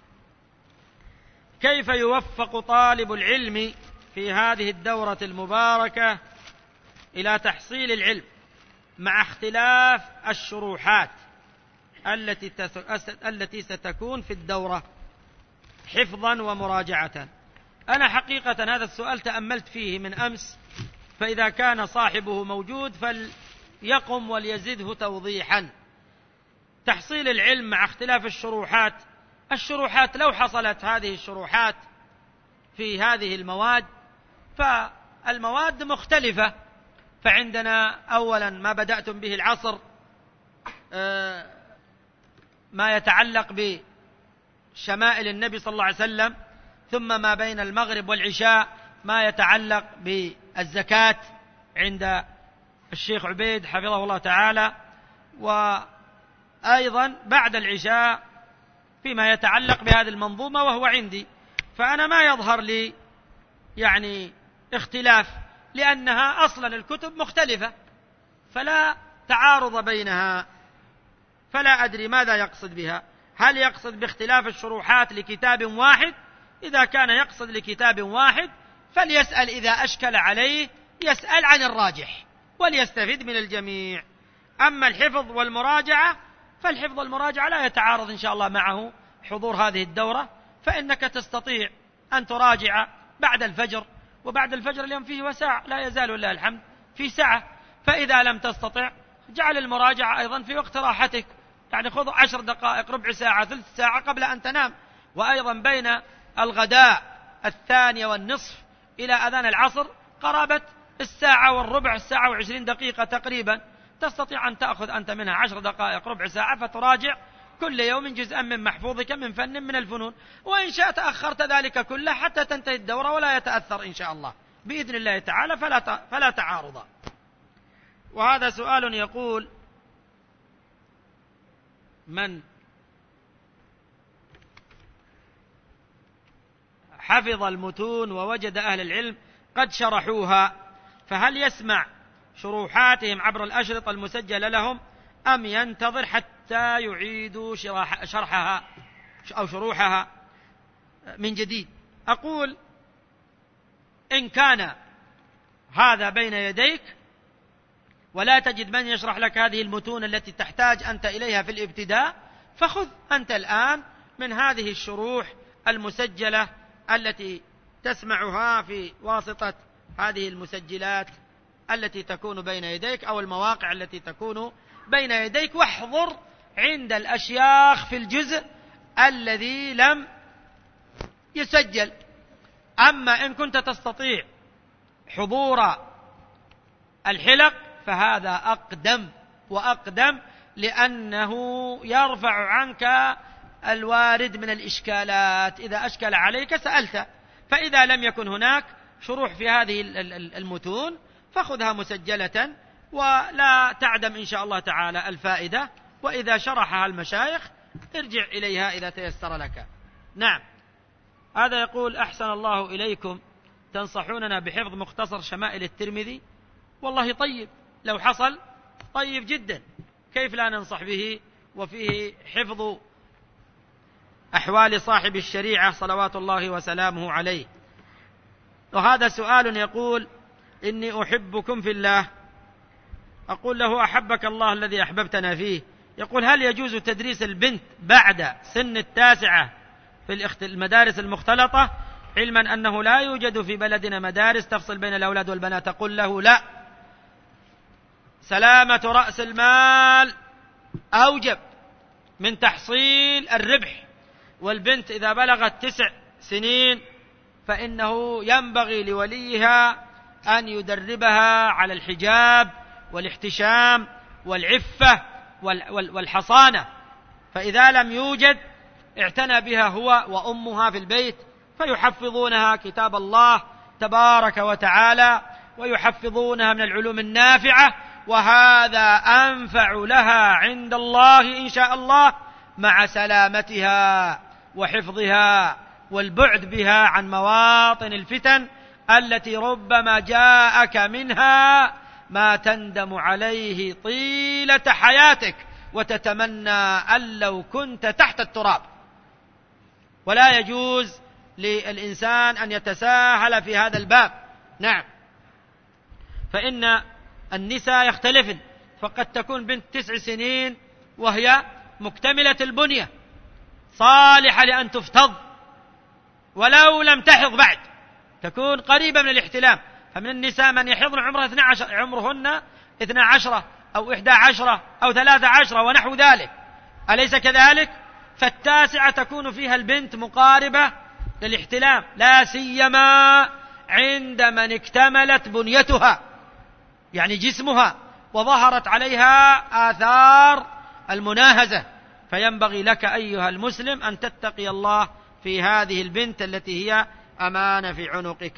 كيف يوفق طالب العلم في هذه الدورة المباركة إلى تحصيل العلم مع اختلاف الشروحات التي التي ستكون في الدورة حفظا ومراجعة؟ أنا حقيقة هذا السؤال تأملت فيه من أمس، فإذا كان صاحبه موجود فليقم وليزده توضيحا. تحصيل العلم مع اختلاف الشروحات، الشروحات لو حصلت هذه الشروحات في هذه المواد فالمواد مختلفة. فعندنا أولا ما بدأتم به العصر ما يتعلق بشمائل النبي صلى الله عليه وسلم، ثم ما بين المغرب والعشاء ما يتعلق بالزكاة عند الشيخ عبيد حفظه الله تعالى، وأيضا بعد العشاء فيما يتعلق بهذه المنظومة وهو عندي. فأنا ما يظهر لي يعني اختلاف، لأنها أصلا الكتب مختلفة فلا تعارض بينها. فلا أدري ماذا يقصد بها، هل يقصد باختلاف الشروحات لكتاب واحد؟ إذا كان يقصد لكتاب واحد فليسأل، إذا أشكل عليه يسأل عن الراجح وليستفيد من الجميع. أما الحفظ والمراجعة فالحفظ والمراجعة لا يتعارض إن شاء الله معه حضور هذه الدورة، فإنك تستطيع أن تراجع بعد الفجر، وبعد الفجر اليوم فيه وساعة لا يزال لله الحمد في ساعة. فإذا لم تستطع جعل المراجعة أيضا في وقت راحتك، يعني خذ عشر دقائق ربع ساعة ثلث ساعة قبل أن تنام. وأيضا بين الغداء الثانية والنصف إلى أذان العصر قرابة الساعة والربع، الساعة وعشرين دقيقة تقريبا، تستطيع أن تأخذ أنت منها عشر دقائق ربع ساعة فتراجع كل يوم جزءا من محفوظك من فن من الفنون. وإن شاء تأخرت ذلك كله حتى تنتهي الدورة ولا يتأثر إن شاء الله بإذن الله تعالى، فلا فلا تعارض. وهذا سؤال يقول: من حفظ المتون ووجد أهل العلم قد شرحوها، فهل يسمع شروحاتهم عبر الأشرطة المسجلة لهم أم ينتظر حتى يعيدوا شرحها أو شروحها من جديد؟ أقول: إن كان هذا بين يديك ولا تجد من يشرح لك هذه المتون التي تحتاج أنت إليها في الابتداء، فخذ أنت الآن من هذه الشروح المسجلة التي تسمعها في واسطة هذه المسجلات التي تكون بين يديك أو المواقع التي تكون بين يديك، واحضر عند الأشياخ في الجزء الذي لم يسجل. أما إن كنت تستطيع حضور الحلق فهذا أقدم وأقدم، لأنه يرفع عنك الوارد من الإشكالات. إذا أشكل عليك سألت، فإذا لم يكن هناك شروح في هذه المتون فخذها مسجلة ولا تعدم إن شاء الله تعالى الفائدة. وإذا شرحها المشايخ ارجع إليها إذا تيسر لك. نعم. هذا يقول: أحسن الله إليكم، تنصحوننا بحفظ مختصر شمائل الترمذي؟ والله طيب، لو حصل طيب جدا، كيف لا ننصح به؟ وفيه حفظ أحوال صاحب الشريعة صلوات الله وسلامه عليه. وهذا سؤال يقول: إني أحبكم في الله. أقول له: أحبك الله الذي أحببتنا فيه. يقول: هل يجوز تدريس البنت بعد سن التاسعة في المدارس المختلطة، علما أنه لا يوجد في بلدنا مدارس تفصل بين الأولاد والبنات؟ أقول له: لا، سلامة رأس المال أوجب من تحصيل الربح. والبنت إذا بلغت تسع سنين فإنه ينبغي لوليها أن يدربها على الحجاب والاحتشام والعفة والحصانة، فإذا لم يوجد اعتنى بها هو وأمها في البيت فيحفظونها كتاب الله تبارك وتعالى ويحفظونها من العلوم النافعة، وهذا أنفع لها عند الله إن شاء الله، مع سلامتها وحفظها والبعد بها عن مواطن الفتن التي ربما جاءك منها ما تندم عليه طيلة حياتك وتتمنى أن لو كنت تحت التراب. ولا يجوز للإنسان أن يتساهل في هذا الباب. نعم، فإن النساء يختلفن، فقد تكون بنت تسع سنين وهي مكتملة البنية صالحة لأن تفتض ولو لم تحض بعد، تكون قريبة من الاحتلام. فمن النساء من يحضن عمره اثنى عشر عمرهن اثنى عشرة أو إحدى عشرة أو ثلاثة عشرة ونحو ذلك، أليس كذلك؟ فالتاسعة تكون فيها البنت مقاربة للاحتلام، لا سيما عند من اكتملت بنيتها يعني جسمها وظهرت عليها آثار المناهزة. فينبغي لك أيها المسلم أن تتقي الله في هذه البنت التي هي أمانة في عنقك.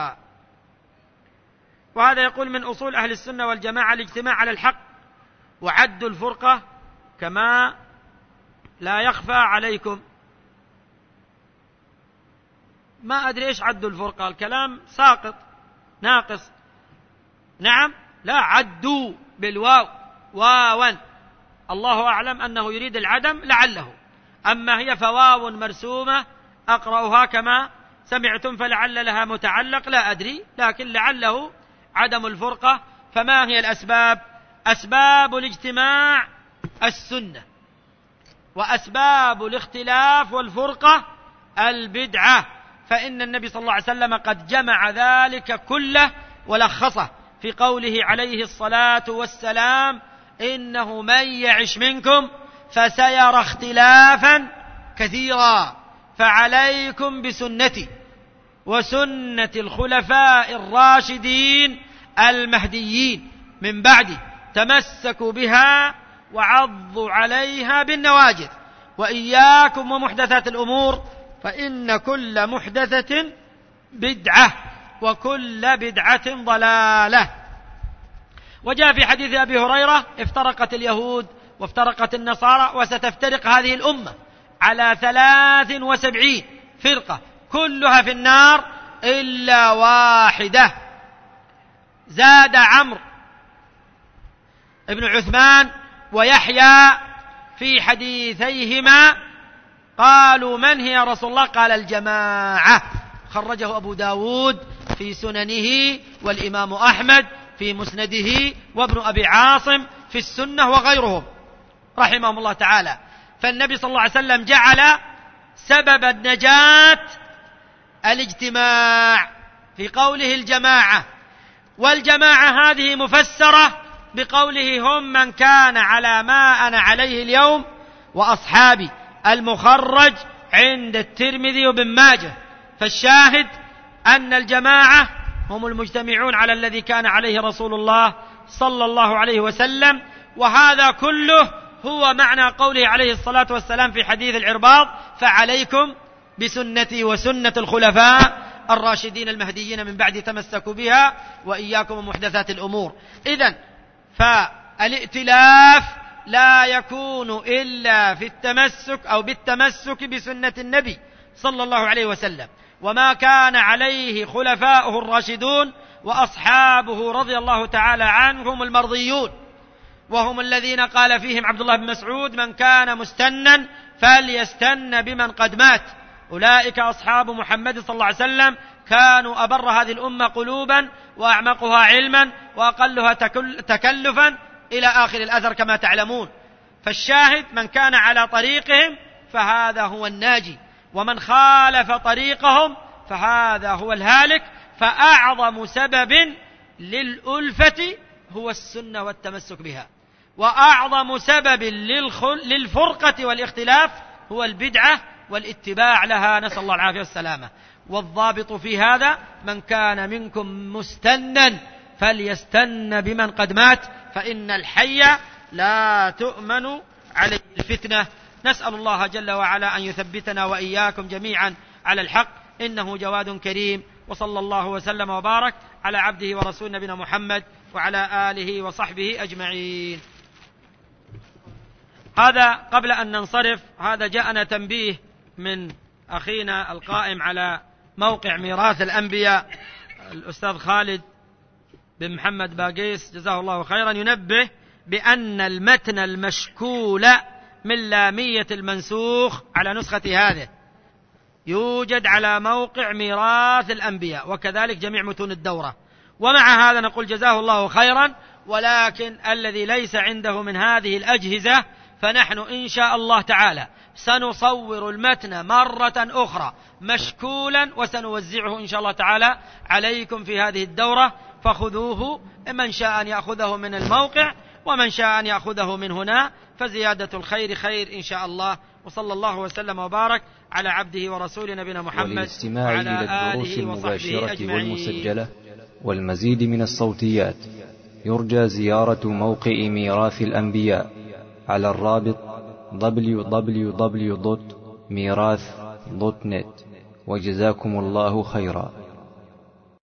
وهذا يقول من أصول أهل السنة والجماعة الاجتماع على الحق وعد الفرقة، كما لا يخفى عليكم. ما أدري إيش عد الفرقة، الكلام ساقط ناقص. نعم، لا، عدوا بالواو واوا، الله أعلم أنه يريد العدم لعله، أما هي فواو مرسومة أقرأها كما سمعتم فلعل لها متعلق، لا أدري، لكن لعله عدم الفرقة. فما هي الأسباب؟ أسباب الاجتماع السنة، وأسباب الاختلاف والفرقة البدعة، فإن النبي صلى الله عليه وسلم قد جمع ذلك كله ولخصه في قوله عليه الصلاة والسلام: إنه من يعش منكم فسيرى اختلافا كثيرا فعليكم بسنتي وسنة الخلفاء الراشدين المهديين من بعدي، تمسكوا بها وعضوا عليها بالنواجذ، وإياكم ومحدثات الأمور فإن كل محدثة بدعة وكل بدعة ضلالة. وجاء في حديث أبي هريرة: افترقت اليهود وافترقت النصارى وستفترق هذه الأمة على ثلاث وسبعين فرقة كلها في النار إلا واحدة. زاد عمرو ابن عثمان ويحيى في حديثيهما قالوا: من هي يا رسول الله؟ قال: الجماعة. خرجه أبو داود في سننه، والإمام أحمد في مسنده، وابن أبي عاصم في السنة، وغيرهم رحمهم الله تعالى. فالنبي صلى الله عليه وسلم جعل سبب النجاة الاجتماع في قوله الجماعة، والجماعة هذه مفسرة بقوله: هم من كان على ما أنا عليه اليوم وأصحابي، المخرج عند الترمذي وابن ماجه. فالشاهد أن الجماعة هم المجتمعون على الذي كان عليه رسول الله صلى الله عليه وسلم، وهذا كله هو معنى قوله عليه الصلاة والسلام في حديث العرباض: فعليكم بسنتي وسنة الخلفاء الراشدين المهديين من بعد تمسكوا بها وإياكم ومحدثات الأمور. إذن فالائتلاف لا يكون إلا في التمسك أو بالتمسك بسنة النبي صلى الله عليه وسلم، وما كان عليه خلفاؤه الراشدون وأصحابه رضي الله تعالى عنهم المرضيون، وهم الذين قال فيهم عبد الله بن مسعود: من كان مستنا فليستن بمن قد مات. أولئك أصحاب محمد صلى الله عليه وسلم، كانوا أبر هذه الأمة قلوبا وأعمقها علما وأقلها تكلفا إلى آخر الأثر كما تعلمون. فالشاهد من كان على طريقهم فهذا هو الناجي، ومن خالف طريقهم فهذا هو الهالك. فأعظم سبب للألفة هو السنة والتمسك بها، وأعظم سبب للفرقة والاختلاف هو البدعة والاتباع لها، نسأل الله العافية والسلامة. والضابط في هذا: من كان منكم مستنا فليستن بمن قد مات، فإن الحي لا تؤمن عليه الفتنة. نسأل الله جل وعلا أن يثبتنا وإياكم جميعا على الحق، إنه جواد كريم. وصلى الله وسلم وبارك على عبده ورسول نبينا محمد وعلى آله وصحبه أجمعين. هذا قبل أن ننصرف، هذا جاءنا تنبيه من أخينا القائم على موقع ميراث الأنبياء الأستاذ خالد بن محمد باقيس جزاه الله خيرا، ينبه بأن المتن المشكول من لامية المنسوخ على نسخة هذه يوجد على موقع ميراث الأنبياء، وكذلك جميع متون الدورة. ومع هذا نقول جزاه الله خيرا، ولكن الذي ليس عنده من هذه الأجهزة فنحن إن شاء الله تعالى سنصور المتن مرة أخرى مشكولا، وسنوزعه إن شاء الله تعالى عليكم في هذه الدورة، فخذوه من شاء أن يأخذه من الموقع ومن شاء أن يأخذه من هنا، فزيادة الخير خير إن شاء الله. وصلى الله وسلم وبارك على عبده ورسوله نبينا محمد وعلى آله وصحبه أجمعين. والمسجلة والمزيد من الصوتيات يرجى زيارة موقع ميراث الأنبياء على الرابط دبليو دبليو دبليو دوت ميراث دوت نت. وجزاكم الله خيرا.